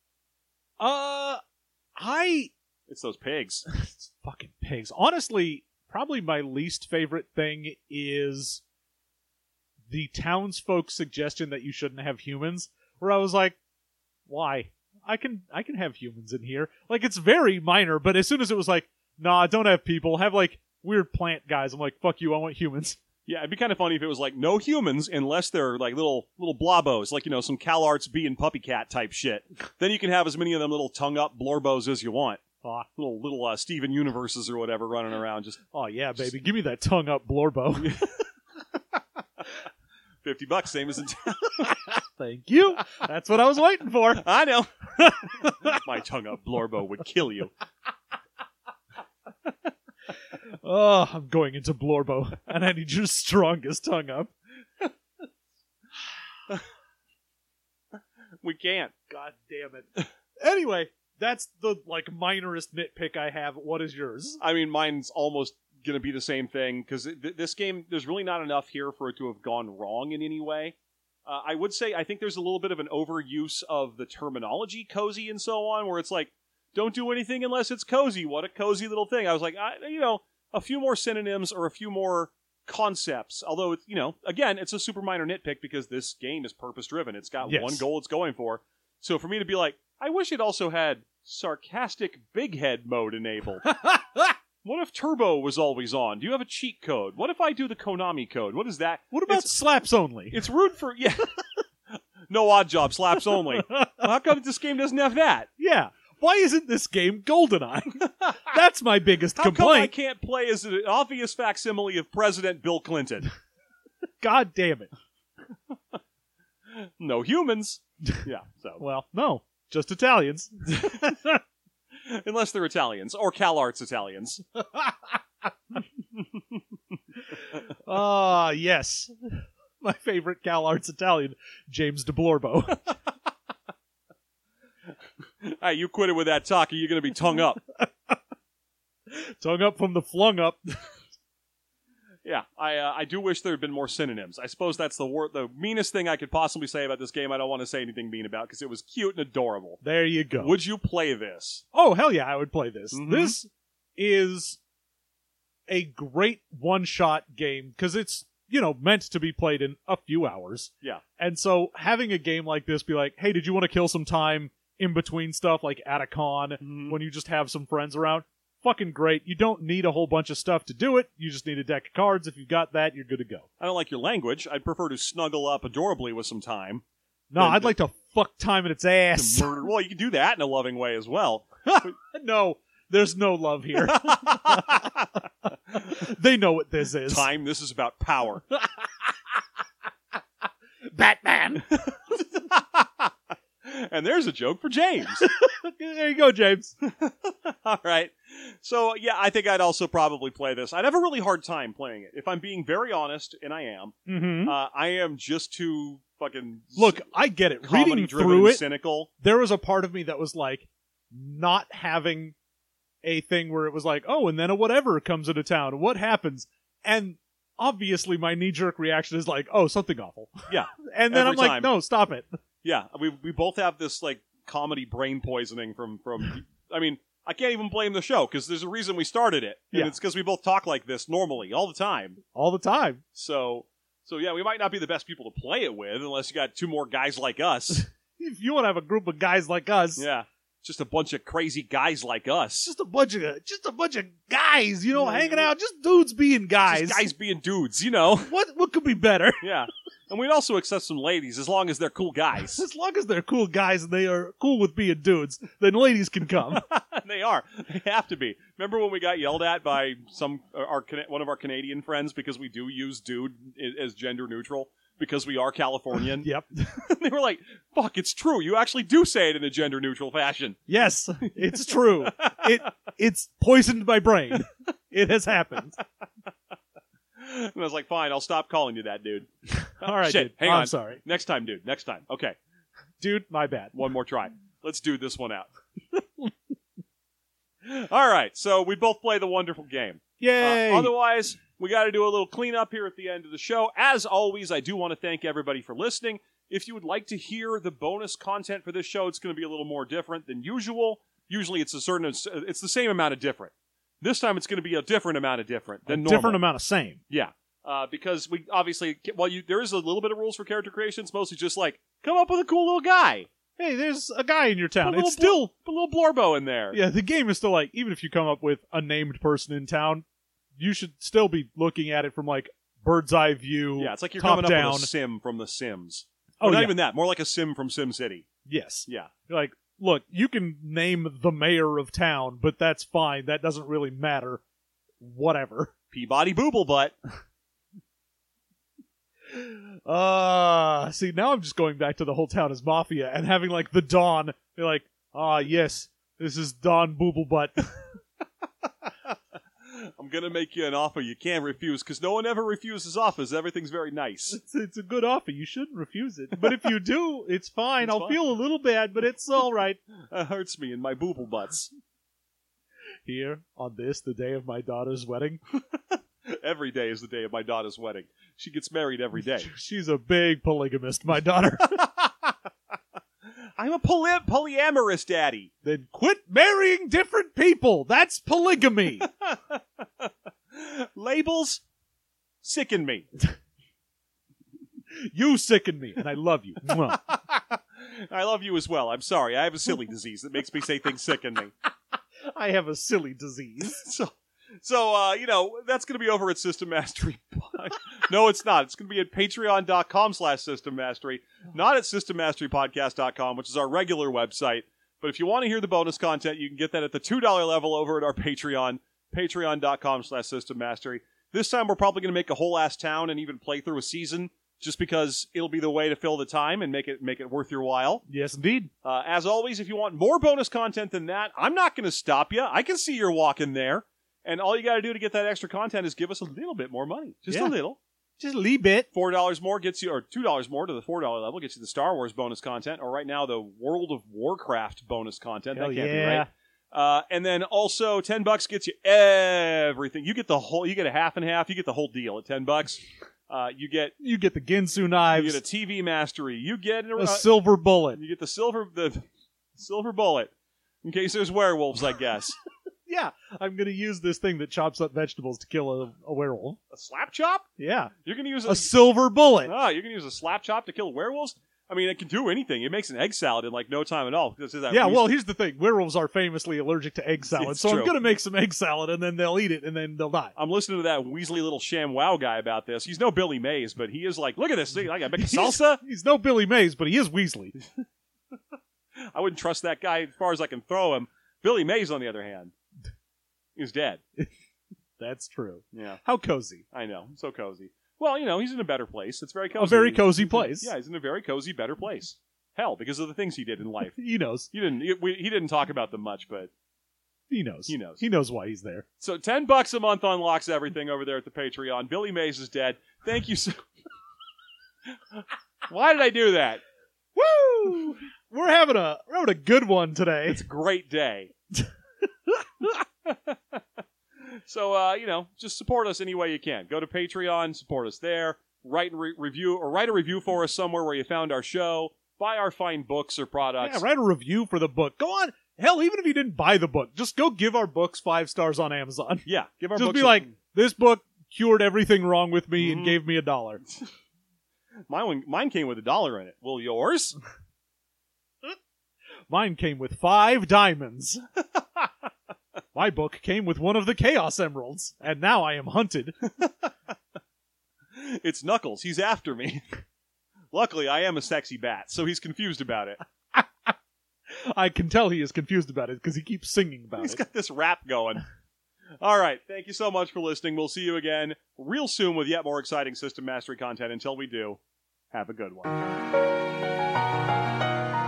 [SPEAKER 3] Uh, I
[SPEAKER 4] It's those pigs.
[SPEAKER 3] It's fucking pigs. Honestly, probably my least favorite thing is the townsfolk suggestion that you shouldn't have humans. Where I was like, why? I can I can have humans in here. Like, it's very minor, but as soon as it was like, nah, don't have people, have like weird plant guys, I'm like, fuck you, I want humans.
[SPEAKER 4] Yeah, it'd be kind of funny if it was like no humans unless they're like little little blobos, like, you know, some CalArts bee and puppy cat type shit. Then you can have as many of them little tongue up blorbos as you want.
[SPEAKER 3] Oh,
[SPEAKER 4] Little little uh, Steven Universes or whatever running around. Just
[SPEAKER 3] oh yeah, baby. Give me that tongue up blorbo.
[SPEAKER 4] fifty bucks, same as in town.
[SPEAKER 3] Thank you. That's what I was waiting for.
[SPEAKER 4] I know. My tongue up blorbo would kill you.
[SPEAKER 3] Oh, I'm going into blorbo, and I need your strongest tongue up.
[SPEAKER 4] We can't.
[SPEAKER 3] God damn it. Anyway, that's the like minorest nitpick I have. What is yours?
[SPEAKER 4] I mean, mine's almost going to be the same thing, because th- this game, there's really not enough here for it to have gone wrong in any way. Uh, I would say I think there's a little bit of an overuse of the terminology cozy and so on, where it's like, don't do anything unless it's cozy. What a cozy little thing. I was like, I, you know, a few more synonyms or a few more concepts. Although, it's, you know, again, it's a super minor nitpick because this game is purpose-driven. It's got
[SPEAKER 3] Yes.
[SPEAKER 4] one goal it's going for. So for me to be like, I wish it also had sarcastic big head mode enabled. What if Turbo was always on? Do you have a cheat code? What if I do the Konami code? What is that?
[SPEAKER 3] What about
[SPEAKER 4] It's-
[SPEAKER 3] slaps only?
[SPEAKER 4] It's rude for... Yeah. No odd job, slaps only. Well, how come this game doesn't have that?
[SPEAKER 3] Yeah. Why isn't this game GoldenEye? That's my biggest
[SPEAKER 4] How come I
[SPEAKER 3] complaint.
[SPEAKER 4] can't play as an obvious facsimile of President Bill Clinton?
[SPEAKER 3] God damn it.
[SPEAKER 4] No humans. Yeah, so.
[SPEAKER 3] Well, no. Just Italians.
[SPEAKER 4] Unless they're Italians, or CalArts Italians.
[SPEAKER 3] Ah, yes. My favorite CalArts Italian, James DeBlorbo.
[SPEAKER 4] Hey, you quit it with that talk, or you're going to be tongue up.
[SPEAKER 3] Tongue up from the flung up.
[SPEAKER 4] Yeah, I uh, I do wish there had been more synonyms. I suppose that's the wor- the meanest thing I could possibly say about this game. I don't want to say anything mean about because it was cute and adorable.
[SPEAKER 3] There you go.
[SPEAKER 4] Would you play this?
[SPEAKER 3] Oh, hell yeah, I would play this.
[SPEAKER 4] Mhm.
[SPEAKER 3] This is a great one-shot game because it's, you know, meant to be played in a few hours.
[SPEAKER 4] Yeah.
[SPEAKER 3] And so having a game like this be like, hey, did you want to kill some time in between stuff, like at a con,
[SPEAKER 4] Mhm.
[SPEAKER 3] when you just have some friends around? Fucking great. You don't need a whole bunch of stuff to do it. You just need a deck of cards. If you've got that, you're good to go.
[SPEAKER 4] I don't like your language. I'd prefer to snuggle up adorably with some time.
[SPEAKER 3] No,
[SPEAKER 4] Then-
[SPEAKER 3] I'd like to fuck time in its
[SPEAKER 4] To
[SPEAKER 3] ass.
[SPEAKER 4] murder. Well, you can do that in a loving way as well.
[SPEAKER 3] No, there's no love here. They know what this is.
[SPEAKER 4] Time, this is about power.
[SPEAKER 3] Batman.
[SPEAKER 4] And there's a joke for James.
[SPEAKER 3] There you go, James.
[SPEAKER 4] All right. So, yeah, I think I'd also probably play this. I'd have a really hard time playing it. If I'm being very honest, and I am,
[SPEAKER 3] Mm-hmm.
[SPEAKER 4] uh, I am just too fucking
[SPEAKER 3] Look, I get it. Reading
[SPEAKER 4] comedy-driven
[SPEAKER 3] through
[SPEAKER 4] and
[SPEAKER 3] it,
[SPEAKER 4] cynical.
[SPEAKER 3] there was a part of me that was like, not having a thing where it was like, oh, and then a whatever comes into town. What happens? And obviously my knee-jerk reaction is like, oh, something awful.
[SPEAKER 4] Yeah.
[SPEAKER 3] And then
[SPEAKER 4] Every
[SPEAKER 3] I'm like,
[SPEAKER 4] time.
[SPEAKER 3] no, stop it.
[SPEAKER 4] Yeah, we we both have this, like, comedy brain poisoning from, from I mean, I can't even blame the show, because there's a reason we started it. And
[SPEAKER 3] Yeah.
[SPEAKER 4] it's because we both talk like this normally, all the time.
[SPEAKER 3] All the time.
[SPEAKER 4] So, so yeah, we might not be the best people to play it with, unless you got two more guys like us.
[SPEAKER 3] If you want to have a group of guys like us,
[SPEAKER 4] Yeah. Just a bunch of crazy guys like us.
[SPEAKER 3] just a bunch of just a bunch of guys, you know,
[SPEAKER 4] Yeah.
[SPEAKER 3] hanging out, just dudes being guys.
[SPEAKER 4] Just guys being dudes, you know?
[SPEAKER 3] What what could be better?
[SPEAKER 4] Yeah. And we'd also accept some ladies, as long as they're cool guys.
[SPEAKER 3] As long as they're cool guys and they are cool with being dudes, then ladies can come.
[SPEAKER 4] They are. They have to be. Remember when we got yelled at by some our Cana- one of our Canadian friends because we do use dude i- as gender neutral because we are Californian?
[SPEAKER 3] Yep.
[SPEAKER 4] They were like, "Fuck, it's true. You actually do say it in a gender neutral fashion."
[SPEAKER 3] Yes, it's true. It it's poisoned my brain. It has happened.
[SPEAKER 4] And I was like, "Fine, I'll stop calling you that, dude."
[SPEAKER 3] All right,
[SPEAKER 4] Shit,
[SPEAKER 3] dude.
[SPEAKER 4] hang
[SPEAKER 3] I'm
[SPEAKER 4] on.
[SPEAKER 3] sorry.
[SPEAKER 4] Next time, dude. Next time. Okay,
[SPEAKER 3] Dude, my bad.
[SPEAKER 4] one more try. Let's do this one out. All right, so we both play the wonderful game.
[SPEAKER 3] Yay!
[SPEAKER 4] Uh, otherwise, we got to do a little cleanup here at the end of the show. As always, I do want to thank everybody for listening. If you would like to hear the bonus content for this show, it's going to be a little more different than usual. Usually, it's a certain, it's the same amount of different. This time, it's going to be a different amount of different
[SPEAKER 3] a
[SPEAKER 4] than normal.
[SPEAKER 3] different amount of same.
[SPEAKER 4] Yeah, uh, because we obviously, well, you there is a little bit of rules for character creation. It's mostly just like come up with a cool little guy,
[SPEAKER 3] Hey, there's a guy in your town.
[SPEAKER 4] Put a
[SPEAKER 3] It's
[SPEAKER 4] little
[SPEAKER 3] still
[SPEAKER 4] put a little blorbo in there.
[SPEAKER 3] yeah. The game is still like, even if you come up with a named person in town, you should still be looking at it from like bird's eye view.
[SPEAKER 4] Yeah, it's like you're
[SPEAKER 3] top
[SPEAKER 4] coming
[SPEAKER 3] down.
[SPEAKER 4] up with a sim from The Sims.
[SPEAKER 3] Oh,
[SPEAKER 4] Or not
[SPEAKER 3] yeah.
[SPEAKER 4] even that. More like a sim from SimCity.
[SPEAKER 3] Yes.
[SPEAKER 4] Yeah.
[SPEAKER 3] Like, look, you can name the mayor of town, but that's fine. That doesn't really matter. Whatever.
[SPEAKER 4] Peabody Booblebutt.
[SPEAKER 3] Uh, see, now I'm just going back to the whole town as Mafia and having, like, the Dawn. They're like, ah, yes, this is Don Booblebutt.
[SPEAKER 4] I'm going to make you an offer you can't refuse, because no one ever refuses offers. Everything's very nice.
[SPEAKER 3] It's, it's a good offer. You shouldn't refuse it. But if you do, it's fine.
[SPEAKER 4] It's
[SPEAKER 3] I'll
[SPEAKER 4] fine.
[SPEAKER 3] feel a little bad, but it's all right.
[SPEAKER 4] That hurts me in my booblebutts.
[SPEAKER 3] Here, on this, the day of my daughter's wedding,
[SPEAKER 4] Every day is the day of my daughter's wedding. She gets married every day.
[SPEAKER 3] she's a big polygamist, my daughter.
[SPEAKER 4] I'm a poly- polyamorous daddy.
[SPEAKER 3] Then quit marrying different people. That's polygamy.
[SPEAKER 4] Labels sicken me.
[SPEAKER 3] You sicken me, and I love you. Mwah.
[SPEAKER 4] I love you as well. I'm sorry. I have a silly disease that makes me say things sicken me.
[SPEAKER 3] I have a silly disease.
[SPEAKER 4] So, so uh, you know, that's going to be over at System Mastery. No, it's not. It's going to be at patreon.com slash System Mastery, not at system mastery podcast dot com, which is our regular website. But if you want to hear the bonus content, you can get that at the two dollars level over at our Patreon, patreon.com slash System Mastery. This time we're probably going to make a whole ass town and even play through a season, just because it'll be the way to fill the time and make it make it worth your while.
[SPEAKER 3] Yes, indeed.
[SPEAKER 4] Uh, as always, if you want more bonus content than that, I'm not going to stop you. I can see you're walking there. And all you got to do to get that extra content is give us a little bit more money. Just
[SPEAKER 3] Yeah.
[SPEAKER 4] a little.
[SPEAKER 3] Just a little bit.
[SPEAKER 4] four dollars more gets you, or two dollars more to the four dollars level gets you the Star Wars bonus content, or right now the World of Warcraft bonus content.
[SPEAKER 3] Hell
[SPEAKER 4] that can't
[SPEAKER 3] yeah.
[SPEAKER 4] be right. Uh, and then also ten bucks gets you everything. You get the whole, you get a half and half, you get the whole deal at ten bucks. Uh, you get,
[SPEAKER 3] You get the Ginsu
[SPEAKER 4] you
[SPEAKER 3] knives,
[SPEAKER 4] get a T V mastery. You get,
[SPEAKER 3] a
[SPEAKER 4] uh,
[SPEAKER 3] silver bullet.
[SPEAKER 4] you get the silver, the silver bullet. In case there's werewolves, I guess.
[SPEAKER 3] Yeah, I'm going to use this thing that chops up vegetables to kill a, a werewolf.
[SPEAKER 4] A slap chop?
[SPEAKER 3] Yeah.
[SPEAKER 4] You're gonna use a,
[SPEAKER 3] A silver bullet.
[SPEAKER 4] ah, you're gonna use a slap chop to kill werewolves? I mean, it can do anything. It makes an egg salad in like no time at all. This is that
[SPEAKER 3] Yeah,
[SPEAKER 4] weas-
[SPEAKER 3] well, here's the thing. Werewolves are famously allergic to egg salad,
[SPEAKER 4] It's
[SPEAKER 3] so
[SPEAKER 4] true.
[SPEAKER 3] I'm going to make some egg salad, and then they'll eat it, and then they'll die.
[SPEAKER 4] I'm listening to that Weasley little sham wow guy about this. He's no Billy Mays, but he is like, look at this thing. I got make salsa.
[SPEAKER 3] He's no Billy Mays, but he is Weasley.
[SPEAKER 4] I wouldn't trust that guy as far as I can throw him. Billy Mays, on the other hand, is dead.
[SPEAKER 3] That's true.
[SPEAKER 4] Yeah,
[SPEAKER 3] How cozy.
[SPEAKER 4] I know. So cozy. Well, you know, he's in a better place. It's very cozy.
[SPEAKER 3] A very cozy place.
[SPEAKER 4] Yeah, he's in a very cozy, better place. Hell, because of the things he did in life.
[SPEAKER 3] He knows.
[SPEAKER 4] He didn't. He, we, he didn't talk about them much, but
[SPEAKER 3] He knows.
[SPEAKER 4] He knows.
[SPEAKER 3] He knows why he's there.
[SPEAKER 4] so ten bucks a month unlocks everything over there at the Patreon. Billy Mays is dead. Thank you so. Why did I do that?
[SPEAKER 3] Woo! We're having a we're having a good one today.
[SPEAKER 4] It's a great day. So, uh, you know, just support us any way you can. Go to Patreon, support us there, write a re- review or write a review for us somewhere where you found our show, buy our fine books or products.
[SPEAKER 3] Yeah, write a review for the book. Go on. Hell, even if you didn't buy the book, just go give our books five stars on Amazon.
[SPEAKER 4] Yeah, give our
[SPEAKER 3] Just
[SPEAKER 4] books
[SPEAKER 3] be
[SPEAKER 4] a-
[SPEAKER 3] like, this book cured everything wrong with me
[SPEAKER 4] Mhm.
[SPEAKER 3] and gave me a dollar.
[SPEAKER 4] mine, one- mine came with a dollar in it. Will yours?
[SPEAKER 3] Mine came with five diamonds. My book came with one of the Chaos Emeralds, and now I am hunted.
[SPEAKER 4] It's Knuckles. He's after me. Luckily, I am a sexy bat, so he's confused about it.
[SPEAKER 3] I can tell he is confused about it because he keeps singing about
[SPEAKER 4] He's
[SPEAKER 3] it.
[SPEAKER 4] got this rap going. All right. Thank you so much for listening. We'll see you again real soon with yet more exciting System Mastery content. Until we do, have a good one.